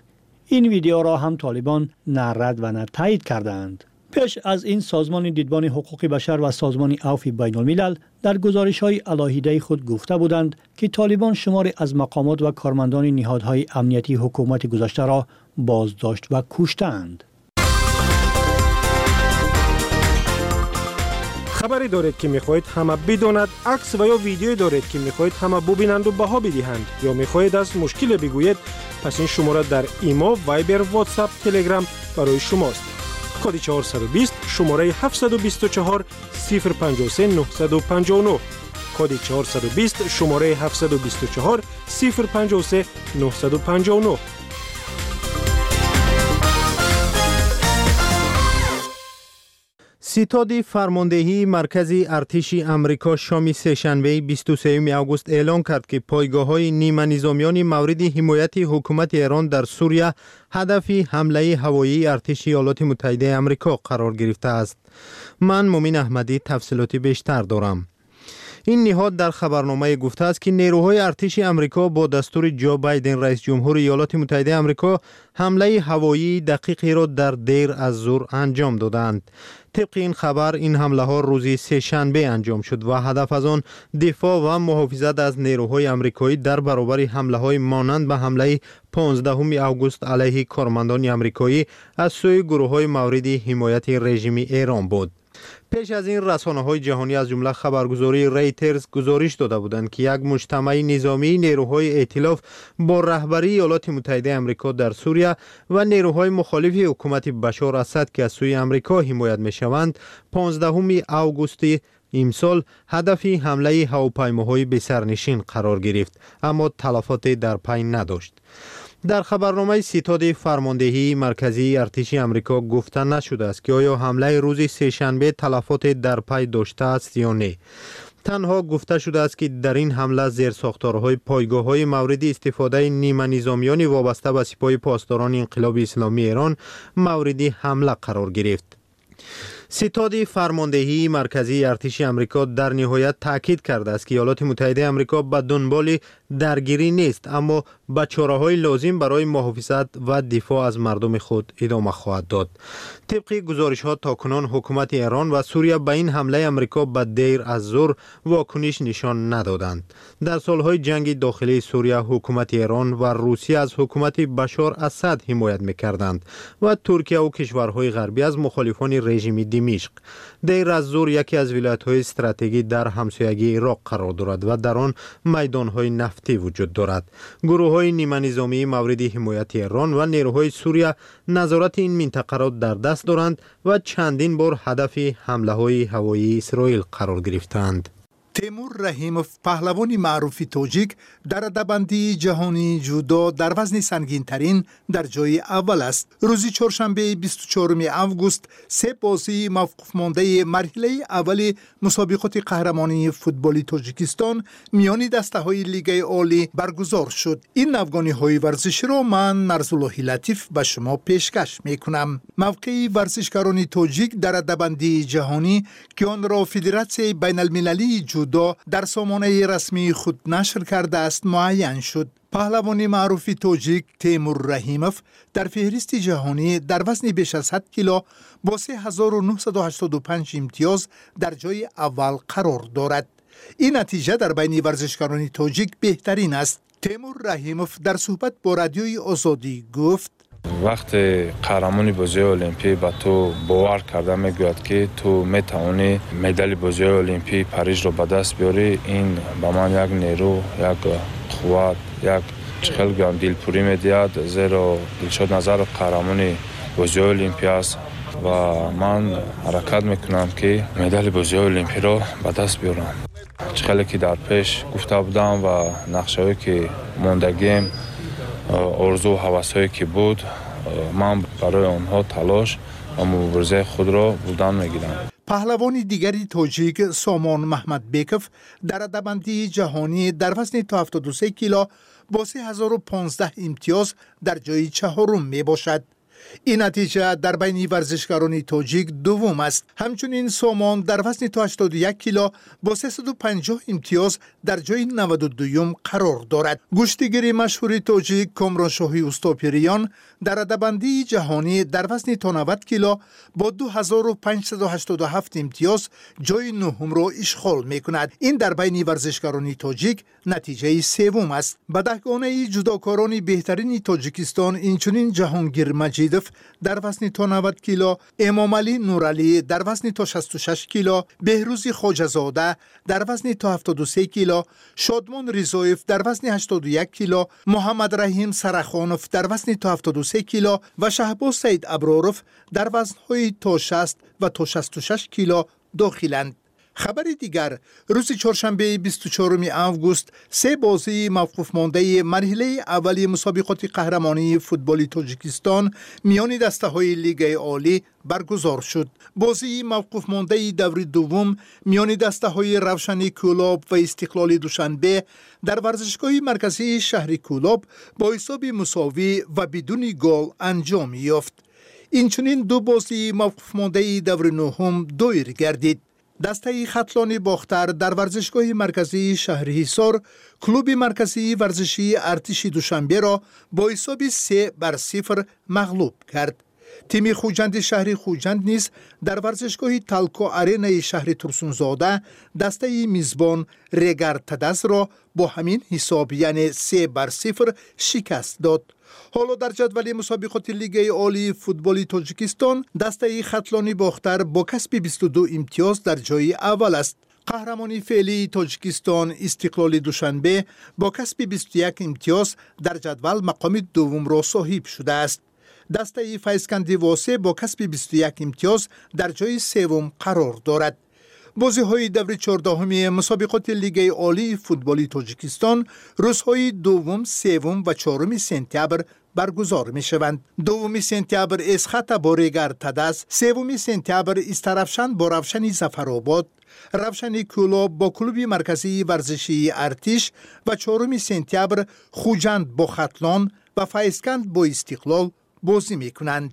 این ویدیو را هم طالبان نه رد و نه تایید کردند. پیش از این سازمان دیدبان حقوق بشر و سازمان عفو بین الملل در گزارش‌های علاهیده خود گفته بودند که طالبان شماری از مقامات و کارمندان نهادهای امنیتی حکومت گذشته را بازداشت و کشتند. خبری دارید که میخواهید همه بداند، عکس و یا ویدیویی دارید که میخواهید همه ببینند و بها بدهند یا میخواهید از مشکل بگویید، پس این شماره در ایما، وایبر، واتساپ، تلگرام برای شماست. کد 420 شماره 724 053 959. کد 420 شماره 724 053 959. ستاد فرماندهی مرکزی ارتش آمریکا شام سه‌شنبه 23 آگوست اعلام کرد که پایگاه‌های نیمه نظامیان مورد حمایت حکومت ایران در سوریه هدف حمله هوایی ارتش ایالات متحده آمریکا قرار گرفته است. من مومن احمدی تفصیلات بیشتر دارم. این نهاد در خبرنامه گفته است که نیروهای ارتش آمریکا با دستور جو بایدن رئیس جمهور ایالات متحده آمریکا حمله هوایی دقیقی را در دیر از ظهر انجام دادند. طبق این خبر این حمله ها روز سه‌شنبه انجام شد و هدف از آن دفاع و محافظت از نیروهای آمریکایی در برابر حمله های مانند به حمله 15 آگوست علیه کارمندان آمریکایی از سوی گروه های مورد حمایت رژیم ایران بود. پیش از این رسانه‌های جهانی از جمله خبرگزاری ریترز گزارش داده بودند که یک مجتمع نظامی نیروهای ائتلاف با رهبری ایالات متحده آمریکا در سوریه و نیروهای مخالف حکومت بشار اسد که از سوی آمریکا حمایت می‌شوند 15 آگوست امسال هدف حمله هواپیماهای بسرنشین قرار گرفت، اما تلفات در پی نداشت. در خبرنامه ستاد فرماندهی مرکزی ارتش آمریکا گفته نشده است که آیا حمله روز سه‌شنبه تلفات در پی داشته است یا نه. تنها گفته شده است که در این حمله زیرساختارهای پایگاه‌های مورد استفاده نیمه نظامیان وابسته به سپاه پاسداران انقلاب اسلامی ایران مورد حمله قرار گرفت. ستاد فرماندهی مرکزی ارتش آمریکا در نهایت تاکید کرده است که ایالات متحده آمریکا به دنبال درگیری نیست، اما به چاره‌های لازم برای محافظت و دفاع از مردم خود ادامه خواهد داد. طبق گزارش‌ها تاکنون حکومت ایران و سوریه به این حمله آمریکا به دیر از ظهر واکنش نشان ندادند. در سالهای جنگ داخلی سوریه حکومت ایران و روسیه از حکومت بشار اسد حمایت می‌کردند و ترکیه و کشورهای غربی از مخالفان رژیم دمشق. دیر از ظهر یکی از ولایت‌های استراتژیکی در همسایگی عراق قرار دارد و در آن میدان‌های نفتی وجود دارد. گروه‌های نیمه نظامی مورد حمایت ایران و نیروهای سوریه نظارت این منطقه را در دست دارند و چندین بار هدف حمله‌های هوایی اسرائیل قرار گرفتند. تیمور رحیموف پهلوان معروف تاجیک در رده‌بندی جهانی جودو در وزن سنگین ترین در جای اول است. روز چهارشنبه 24 آگوست سه بازی موقوف مانده مرحله اول مسابقات قهرمانی فوتبال تاجیکستان میان دسته‌های لیگ عالی برگزار شد. این نوگانی‌های ورزشی را من مرزالله لطیف به شما پیشکش می‌کنم. موقع ورزشکاران تاجیک در رده‌بندی جهانی که آن را فدراسیون بین‌المللی جودو در سامانه رسمی خود نشر کرده است معین شد. پهلوان معروف تاجیک تیمور رحیموف در فهرست جهانی در وزن بیش از 100 کیلو با 3985 امتیاز در جای اول قرار دارد. این نتیجه در بین ورزشکاران تاجیک بهترین است. تیمور رحیموف در صحبت با رادیوی آزادی گفت: وقتی قهرمانی بازی المپی به تو باور کرده میگوید که تو میتوانی مدال بازی المپی پاریس رو به دست بیاری، این به من یک نیرو، یک قوت، یک چخل گام دلپوری میدهد، زیرا دلشاد نظر قهرمانی بازی المپی است و من حرکت میکنم که مدال بازی المپی رو به دست بیارم. چخلی که در پیش گفته بودم و نقشه‌ای که موندگیم، آرزو و هوس‌هایی که بود، من برای آنها تلاش و مبارزه خود را بودن میگیرم. پهلوان دیگری تاجیک سامان محمد بیکوف در رده‌بندی جهانی در وزن تا 73 کیلو با 3015 امتیاز در جای چهارم می باشد. این نتیجه در بین ورزشکاران تاجیک دوم است. همچنین سامان در وزن تا 81 کیلو با 350 امتیاز در جای 92 قرار دارد. گشتیگیر مشهور تاجیک کامرانشاهی اوستاپیریان در رده‌بندی جهانی در وزن تا 90 کیلو با 2587 امتیاز جای نهم را اشغال می‌کند. این در بین ورزشکاران تاجیک نتیجه سوم است. به دهگانه جداکاران بهترین تاجیکستان اینچنین جهانگیر مجیدوف در وزن تا 90 کیلو، امام علی نورعلی در وزن تا 66 کیلو، بهروز خواجه‌زاده در وزن تا 73 کیلو، شادمان رضایف در وزن 81 کیلو، محمد رحیم سرخانوف در وزن تا 73 کیلو و شهباز سید ابراروف در وزن‌های تا 60 و تا 66 کیلو داخلند. خبر دیگر، روز چهارشنبه 24 آگوست سه بازی موقوف مانده مرحله اولی مسابقات قهرمانی فوتبال تاجیکستان میان دسته‌های لیگ عالی برگزار شد. بازی موقوف مانده دور دوم میان دسته‌های روشن کولاب و استقلال دوشنبه در ورزشگاه مرکزی شهر کولاب با حساب مساوی و بدون گل انجام یافت. اینچنین دو بازی موقوف مانده دور نهم دایر گردید. دسته خطلان باختر در ورزشگاه مرکزی شهر حصار کلوب مرکزی ورزشی ارتش دوشنبه را با حساب 3-0 مغلوب کرد. تیم خوجند شهر خوجند نیز در ورزشگاه تالکو آرینای شهر ترسونزاده دسته میزبان رگر تدز را با همین حساب یعنی 3-0 شکست داد. حالا در جدول مسابقات لیگ عالی فوتبال تاجیکستان دسته خطلانی باختر با کسب 22 امتیاز در جای اول است. قهرمانی فعلی تاجیکستان استقلال دوشنبه با کسب 21 امتیاز در جدول مقام دوم را صاحب شده است. دسته فیضکندی واسه با کسب 21 امتیاز در جای سوم قرار دارد. بازی‌های دور 14 مسابقات لیگ عالی فوتبال تاجیکستان روزهای دوم، سوم و چهارم سپتامبر برگزار می‌شوند. دوم سپتامبر اسخط با رگر تدز، سوم سپتامبر استرفشن با روشن ظفرآباد، روشن کولاب با کلوب مرکزی ورزشی ارتش و چهارم سپتامبر خوجند با خطلان و فیضکند با استقلال بازی می‌کنند.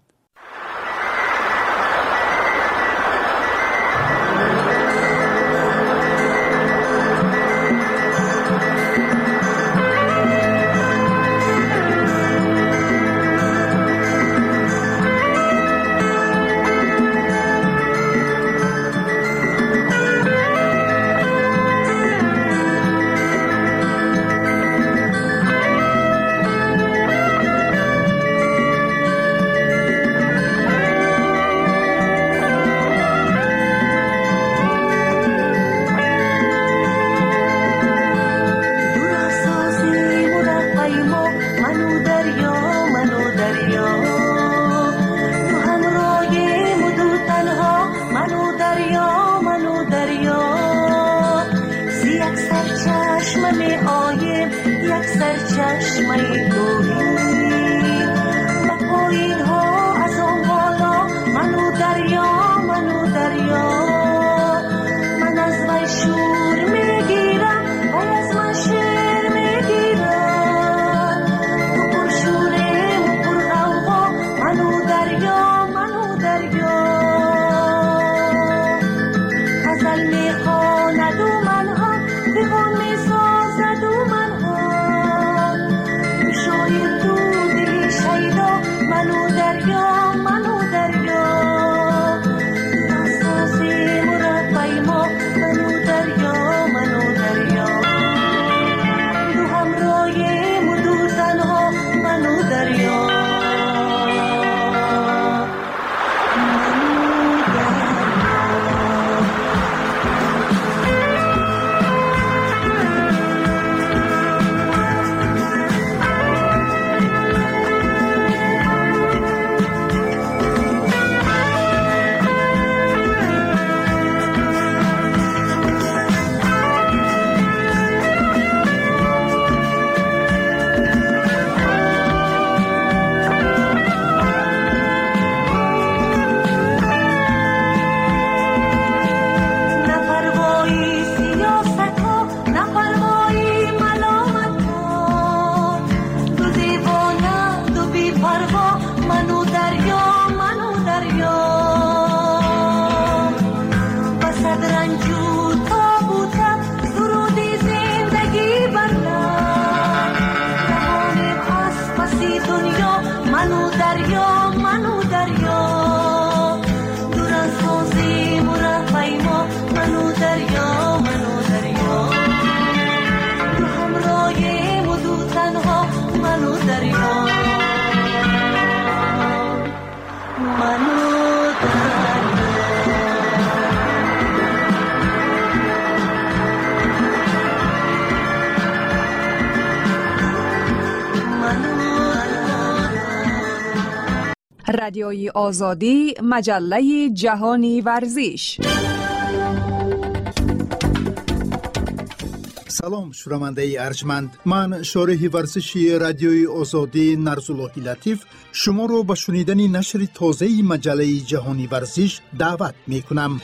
رادیوی آزادی، مجله جهانی ورزش. سلام شنونده ارجمند، من شارح ورزشی رادیوی آزادی نرزاللهی لطیف شما رو به شنیدن نشر تازه مجله جهانی ورزش دعوت می کنم.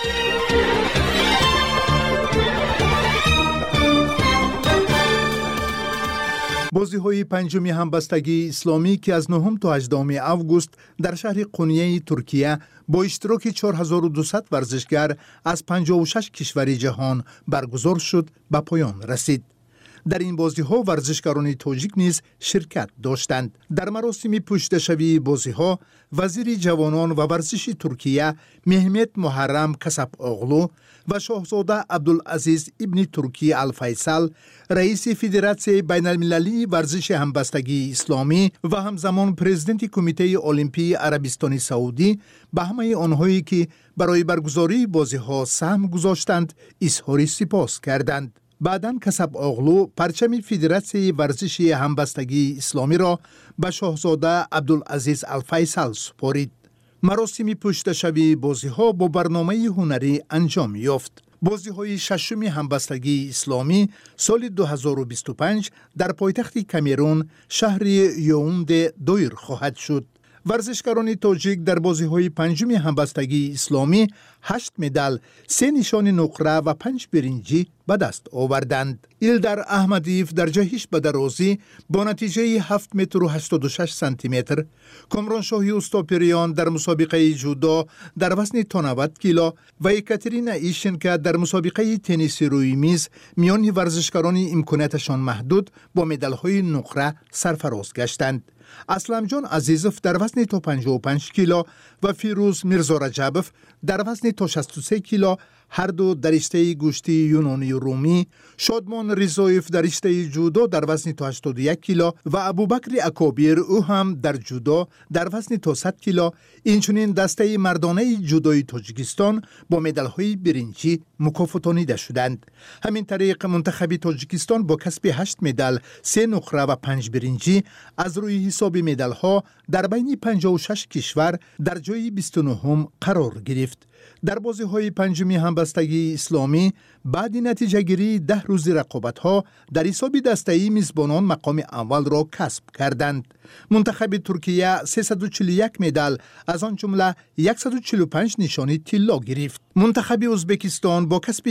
بازی‌های پنجم همبستگی اسلامی که از 9 تا 18 آگوست در شهر قونیه ترکیه با اشتراک 4200 ورزشگر از 56 کشور جهان برگزار شد به پایان رسید. در این بازی‌ها ورزشکاران تاجیک نیز شرکت داشتند. در مراسم پشتشوی بازی‌ها وزیر جوانان و ورزش ترکیه مهمت محرم کسب اغلو و شاهزاده عبدالعزیز ابن ترکی الفیصل رئیس فدراسیون بین المللی ورزش همبستگی اسلامی و همزمان پرزیدنت کمیته المپی عربستان سعودی به همه آنهایی که برای برگزاری بازی‌ها سهم گذاشتند اظهار سپاس کردند. بعداً کسب اغلو پرچم فدراسیون ورزش همبستگی اسلامی را به شاهزاده عبدالعزیز الفیصل سپارید. مراسم پشتشوی بازی‌ها با برنامه هنری انجام یافت. بازی‌های ششم همبستگی اسلامی سال 2025 در پایتخت کامرون شهر یائونده دایر خواهد شد. ورزشکاران تاجیک در بازی‌های پنجم همبستگی اسلامی 8 مدال، 3 نشان نقره و 5 برنجی به دست آوردند. ایلدر احمدیف در جهش به درازی با نتیجه 7 متر و 86 سانتی متر، کامران شاهی استاپریان در مسابقه جودو در وزن تا 90 کیلو و اکاترینا ایشنکا در مسابقه تنیس روی میز میان ورزشکاران امکاناتشان محدود با مدال‌های نقره سرفراز گشتند. اسلم جان عزیزف در وزن تا 55 کیلو و فیروز میرزا رجبف در وزن تا 63 کیلو هر دو در رشته گوشتی یونانی و رومی، شادمان رضایف در رشته جودو در وزن تا 81 کیلو و ابوبکر اکابیر او هم در جودو در وزن تا 100 کیلو، اینچنین دسته مردانه جودوی تاجیکستان با مدال‌های برنجی مکافاتانیده شدند. همین طریق منتخب تاجیکستان با کسب 8 مدال، 3 نقره و 5 برنجی از روی حساب مدال‌ها در بین 56 کشور در جای 29 قرار گرفت. در بازی‌های پنجم همبستگی اسلامی بعد نتیجه گیری 10 روز رقابت‌ها در حساب دسته‌ای میزبانان مقام اول را کسب کردند. منتخب ترکیه 341 مدال از آن جمله 145 نشانی طلا گرفت. منتخب ازبکستان با کسب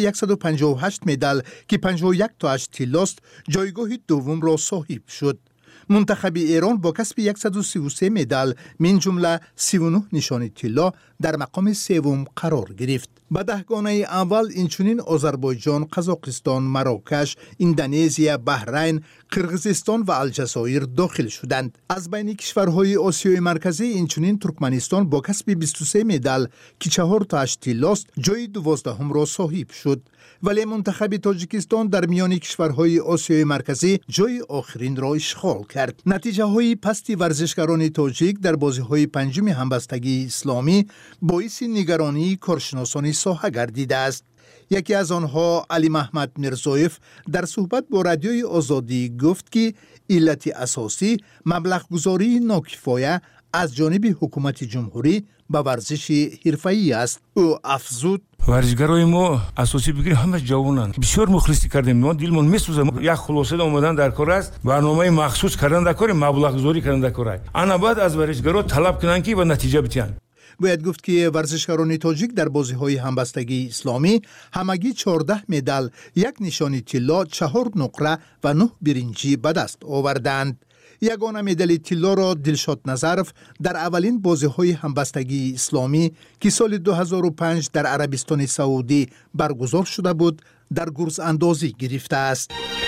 158 مدال که 51 تاش طلاست جایگاه دوم را صاحب شد. منتخب ایران با کسب 133 مدال من جمله 39 نشان طلا در مقام سوم قرار گرفت. به دهگانه اول اینچنین آذربایجان، قزاقستان، مراکش، اندونزیا، بحرین، قرقیزستان و الجزایر داخل شدند. از بین کشورهای آسیای مرکزی اینچنین ترکمنستان با کسب 23 مدال که 4 تاش طلاست جای 12 را صاحب شد. ولی منتخب تاجیکستان در میان کشورهای آسیای مرکزی جای آخرین را اشغال کرد. نتیجه های پستی ورزشکاران تاجیک در بازی‌های پنجم همبستگی اسلامی باعث نگرانی کارشناسان ساحه گردیده است. یکی از آنها علی محمد میرزایف در صحبت با رادیوی آزادی گفت که علت اساسی مبلغ گذاری ناکفایه از جانب حکومت جمهوری به ورزش حرفه‌ای است. او افزود ورزشگرای ما اساسی بگیریم همه جوانند. بسیار مخلصی کردیم. ما دلمون میسوزه. یک خلاصه اومدن در کار است. برنامه مخصوص کردن در کار، مبلغ گذاری کردن در کار. انا بعد از ورزشگرا طلب کنن که به نتیجه بتیان. باید گفت که ورزشکاران تاجیک در بازی‌های همبستگی اسلامی همگی 14 مدال، 1 نشان طلا، 4 نقره و 9 برنجی به دست آوردند. یگانه مدال طلا را دلشاد نظرف در اولین بازی‌های همبستگی اسلامی که سال 2005 در عربستان سعودی برگزار شده بود در گرز اندازی گرفته است.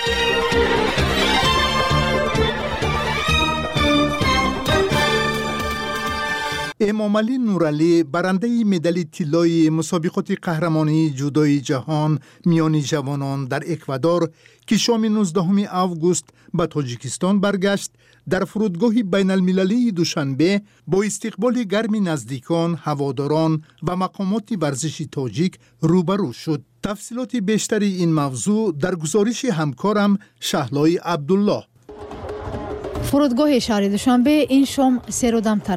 امامعلی نورعلی برنده مدال طلای مسابقات قهرمانی جودوی جهان میان جوانان در اکوادور که شام 19 آگوست به تاجیکستان برگشت، در فرودگاه بین المللی دوشنبه با استقبال گرم نزدیکان، هواداران و مقامات ورزشی تاجیک روبرو شد. تفصیلات بیشتری این موضوع در گزارش همکارم شهلای عبدالله. فرودگاه شهر دوشنبه این شام سرودمتر است.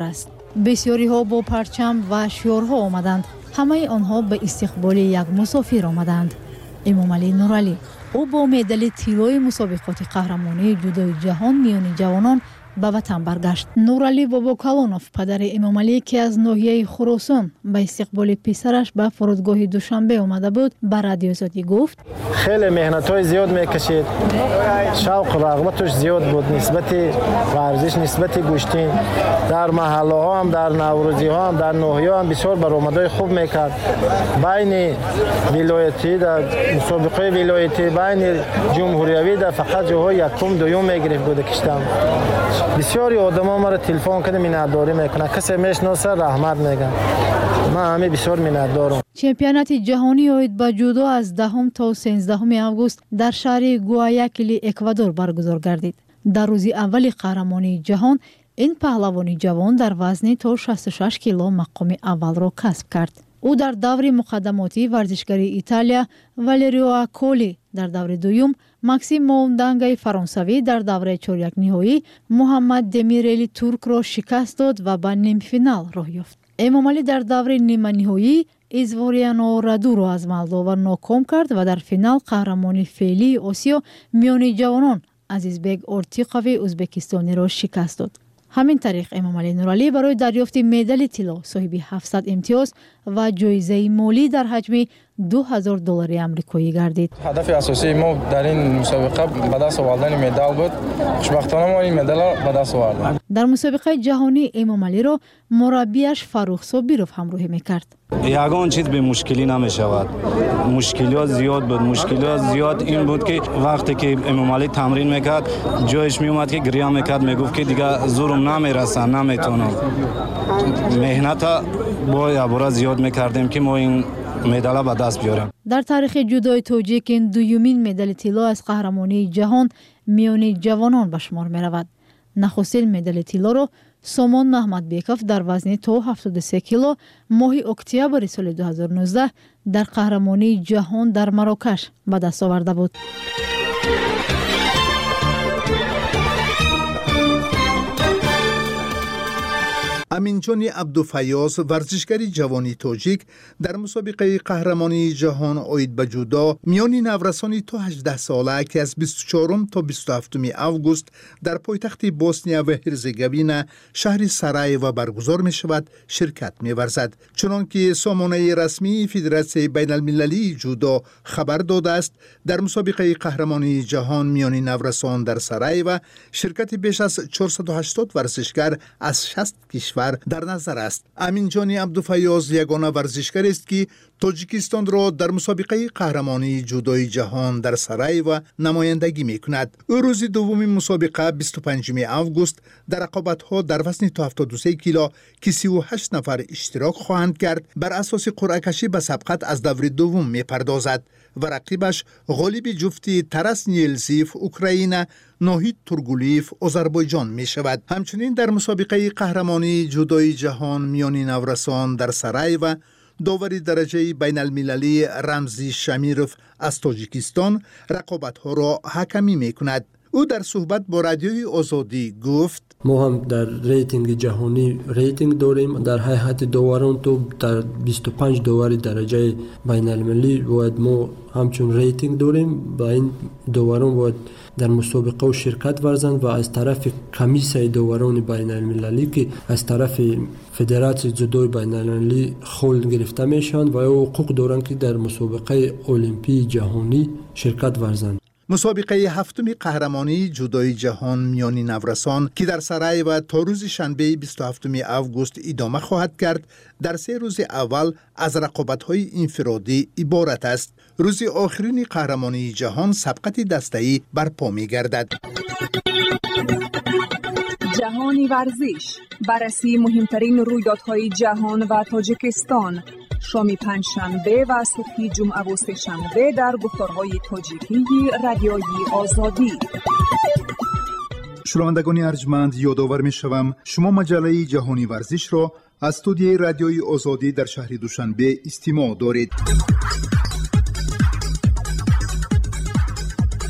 بسیاری ها با پرچم و شعارها آمدند. همه آنها به استقبال یک مسافر آمدند. امام علی نورعلی او با مدال طلای مسابقات قهرمانی جودوی جهان میان جوانان به وطن برگشت. نورعلی بابا کلانوف پدر امام علی که از ناحیه خراسان به استقبال پسرش به فرودگاه دوشنبه آمده بود به رادیو آزادی گفت خیلی مهنت‌های زیاد میکشید، شوق و رغبتش زیاد بود نسبت ورزش، نسبت گوشتین. در محله ها هم، در نوروزی ها هم، در ناحیه هم بسیار برآمدهای خوب میکرد. بین ولایتی در مسابقه ولایتی، بین جمهوریوی در فقط جاهای یکم دوم میگرفت بود کشتم. بسیاری آدما ما را تلفن کرده می‌ناداری میکنه، کسی میشناسه رحمت میگن. من همه بسیار می‌نادارم. چمپیونات جهانی اوید با جودو از 10 تا 13 آگوست در شهر گوایاکیلی اکوادور برگزار گردید. در روز اول قهرمانی جهان این پهلوانی جوان در وزن تا 66 کیلو مقام اول را کسب کرد. او در دور مقدماتی ورزشکاری ایتالیا والریو آکولی در دور دوم، ماکسیم موندانگای فرانسوی در دور چهارک نهایی محمد دمیرلی ترک را شکست داد و به نیم فینال راه یافت. امام علی در دور نیمه نهایی ایزواریانو رادو را از مولداوا ناکام کرد و در فینال قهرمانی فعلی آسیا میان جوانان عزیزبگ اورتیقوی ازبکستانی را شکست داد. همین طریق امام علی نورعلی برای دریافت مدال طلا صاحب 700 امتیاز و جایزه مالی در حجم $2000 آمریکایی گردید. هدف اساسی ما در این مسابقه به دست آوردن مدال بود. خوشبختانه ما این مدال را به دست آوردیم. در مسابقه جهانی امام علی را مربیش فاروق صابیروف همراهی میکرد. یگان چیز به مشکلی نمیشود. مشکلات زیاد بود. مشکلات زیاد این بود که وقتی که امام علی تمرین میکرد جایش میومد که گریه میکرد، میگفت که دیگه زورم نمیرسه، نمیتونم. مهنت با عبارت زیاد میکردیم که ما این مدال به دست بیاریم. در تاریخ جودوی تاجیک این دومین مدال طلا از قهرمانی جهان میان جوانان به شمار می رود. نخستین مدال طلا را سامان محمد بیکوف در وزن تا 73 کیلو ماه اکتبر سال 2019 در قهرمانی جهان در مراکش به دست آورده بود. امینجان عبدالفیاض ورزشکار جوانی تاجیک در مسابقه قهرمانی جهان اوید به جودو میان نورسانی تا 18 ساله که از 24 تا 27 آگوست در پایتخت بوسنیا و هرزگوین شهر سارایوو برگزار می شود شرکت می ورزد. چنانکه سامانه رسمی فدراسیون بین المللی جودو خبر داده است، در مسابقه قهرمانی جهان میان نورسان در سارایوو شرکت بیش از 480 ورزشکار از 60 کشور در نظر است. امینجان عبدالفیاض یگانه ورزشکار است که تاجیکستان را در مسابقه قهرمانی جودوی جهان در سارایوو نمایندگی می کند. او روز دوم مسابقه 25 آگوست در رقابت‌ها در وزن تا 73 کیلو که 38 نفر اشتراک خواهند کرد بر اساس قرعه کشی به سبقت از دور دوم می پردازد و رقیبش غالب جفتی ترس نیلزیف اوکراین، ناهید تورگولیف آذربایجان می شود. همچنین در مسابقه قهرمانی جودوی جهان میان نورسان در سارایوو داور درجه بین المللی رمزی شمیروف از تاجیکستان رقابت‌ها را حکمی می کند. او در صحبت با رادیوی آزادی گفت ما هم در ریتینگ جهانی ریتینگ داریم. در هیئت داوران تو در 25 داور درجه بین المللی باید ما همچون ریتینگ داریم. با این داوران باید در مسابقه و شرکت ورزند و از طرف کمیسیون داوران بین المللی که از طرف فدراسیون جودوی بین المللی خلد گرفته میشن و او حقوق دارند که در مسابقه المپی جهانی شرکت ورزند. مسابقه هفتم قهرمانی جودوی جهان میان نورسان که در سارایوو تا روز شنبه 27 آگوست ادامه خواهد کرد در 3 روز اول از رقابت‌های انفرادی عبارت است. روز آخرین قهرمانی جهان سبقت دسته‌ای برپا می‌گردد. جهانی ورزش، بررسی مهمترین رویدادهای جهان و تاجیکستان، شام پنجشنبه و صبح جمعه و سه‌شنبه در گفتارهای تاجیکی رادیوی آزادی. شنوندگان ارجمند، یادآور می‌شوم شما مجله جهانی ورزش را از استودیوی رادیوی آزادی در شهر دوشنبه استماع دارید.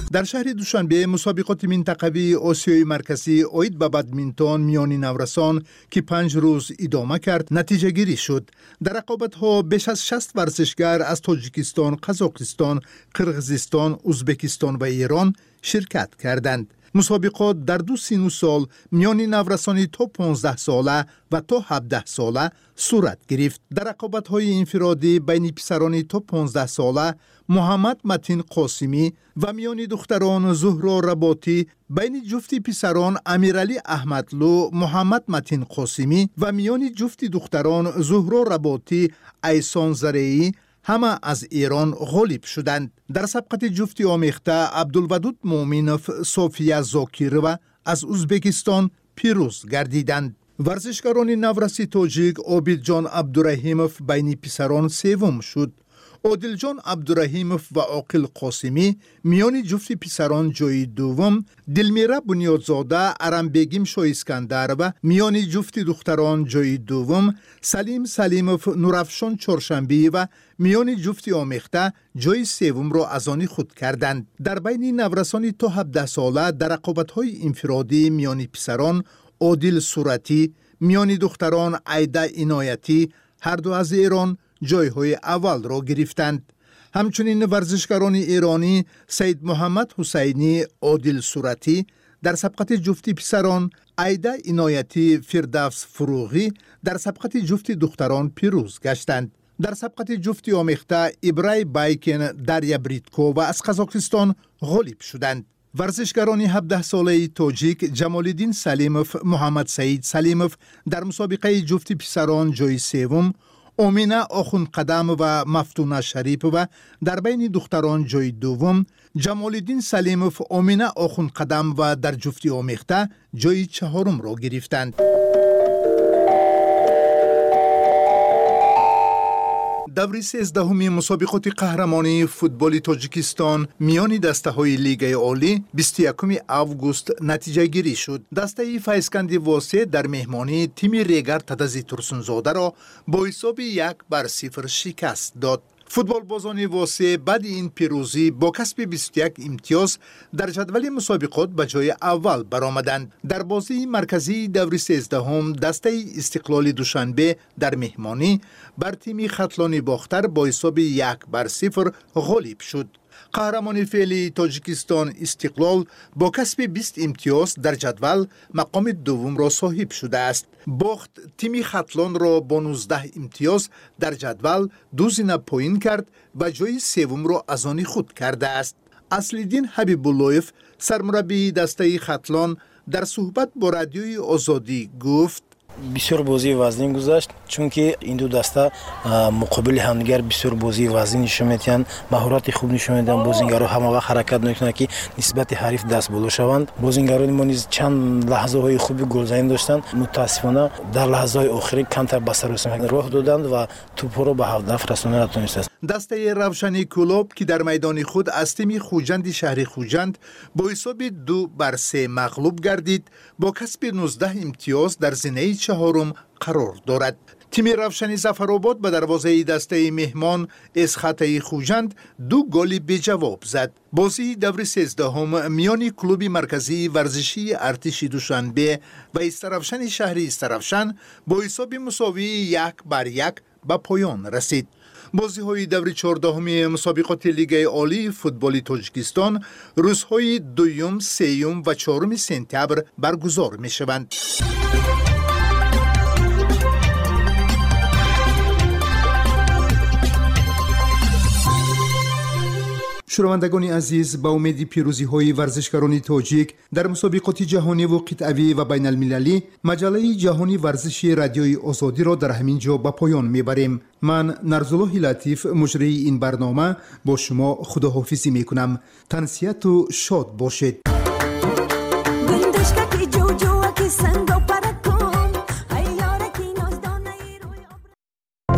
در شهر دوشنبه مسابقات منطقوی آسیای مرکزی اید به بدمینتون میان نورسان که 5 روز ادامه کرد نتیجه گیری شد. در رقابت‌ها بیش از 60 ورزشگر از تاجیکستان، قزاقستان، قرغیزستان، ازبکستان و ایران شرکت کردند. مسابقات در 2 سن و سال میان نورسانی تا 15 ساله و تا 17 ساله صورت گرفت. در رقابت‌های انفرادی بین پسران تا 15 ساله محمد متین قاسمی و میان دختران زهرا رباطی، بین جفت پسران امیرعلی احمدلو، محمد متین قاسمی و میان جفت دختران زهرا رباطی، ایسان زرعی همه از ایران غالب شدند. در سبقت جفتی آمیخته عبدالودود مومینوف، صوفیه زاکیروا از ازبکستان پیروز گردیدند. ورزشکاران نورسی تاجیک عابدجان عبدالرحیموف بین پسران سوم شد. عادلجان عبدالرحیموف و عاقل قاسمی میان جفت پسران جای دوم، دلمیره بنیادزاده ارمبگیم شایسکندر و میان جفت دختران جای دوم، سلیم سلیموف نورافشان چهارشنبی و میان جفت آمیخته جای سوم را از آن خود کردند. در بین نورسان تا 17 ساله در رقابت‌های انفرادی میان پسران عادل صورتی، میان دختران عیده عنایتی هر دو از ایران جایهای اول را گرفتند. همچنین ورزشکاران ایرانی سید محمد حسینی، عادل صورتی در سبقت جفتی پسران، عیده عنایتی، فردوس فروغی در سبقت جفتی دختران پیروز گشتند. در سبقت جفتی آمیخته ابرای بایکن، دریا بریتکو و از قزاقستان غالب شدند. ورزشکاران 17 ساله تاجیک جمالالدین سلیموف، محمد سعید سلیموف در مسابقه جفتی پسران جای سوم، امینه آخوند قدم و مفتونه شریف و در بین دختران جای دوم، جمالالدین سلیموف، امینه آخوند قدم و در جفتی آمیخته جای چهارم را گرفتند. دوره 13 مسابقات قهرمانی فوتبال تاجیکستان میان دسته های لیگ عالی 21 آگوست نتیجه گیری شد. دسته فیضکند واسه در مهمانی تیم ریگر تدزی ترسونزاده را با حساب 1-0 شکست داد. فوتبال بازان واسه بعد این پیروزی با کسب 21 امتیاز در جدول مسابقات به جای اول برآمدند. در بازی مرکزی دوره 13 دسته استقلال دوشنبه در مهمانی بر تیم خطلان باختر با حساب 1-0 غالب شد. قهرمان فعلی تاجیکستان استقلال با کسب 20 امتیاز در جدول مقام دوم را صاحب شده است. باخت تیم خطلان را با 19 امتیاز در جدول 2 زینه پایین کرد و جای سوم را از آن خود کرده است. اصلالدین حبیب‌اللهیف، سرمربی دسته خطلان، در صحبت با رادیوی آزادی گفت: بسیار بازی وزنی گذشت، چون که این دو دسته مقابل همدیگر بسیار بازی وزنی نشون میدن، مهارت خوب نشون میدن. بازیگرا همه وقت حرکت میکنن که نسبت حریف دست بالا شوند. بازیگران ما نیز چند لحظه های خوبی گلزنی داشتند، متاسفانه در لحظه های آخری کانتر به سر راه دادند و توپ را به هدف رساندن نتونستند. دسته روشنی کلوب که در میدان خود از تیم خوجند شهر خوجند با حساب 2-3 مغلوب گردید، با کسب 19 امتیاز در زینه چهارم قرار دارد. تیم روشنی ظفرآباد به دروازه دسته مهمان اسخطه خوجند 2 گل به جواب زد. بازی دوره 13 میان کلوب مرکزی ورزشی ارتش دوشنبه و استرافشن شهر استرافشن با حساب مساوی 1-1 به پایان رسید. بازی های دوره 14 مسابقات لیگ عالی فوتبال تاجیکستان روزهای 2، 3 و 4 سپتامبر برگزار می شوند. شنوندگان عزیز، با امید پیروزی های ورزشکاران تاجیک در مسابقات جهانی و قطعی و بین المللی، مجله جهانی ورزشی رادیوی آزادی را در همین جا به پایان میبریم. من نرزالله لطیف، مجری این برنامه، با شما خداحافظی میکنم. تنسیت و شاد باشید.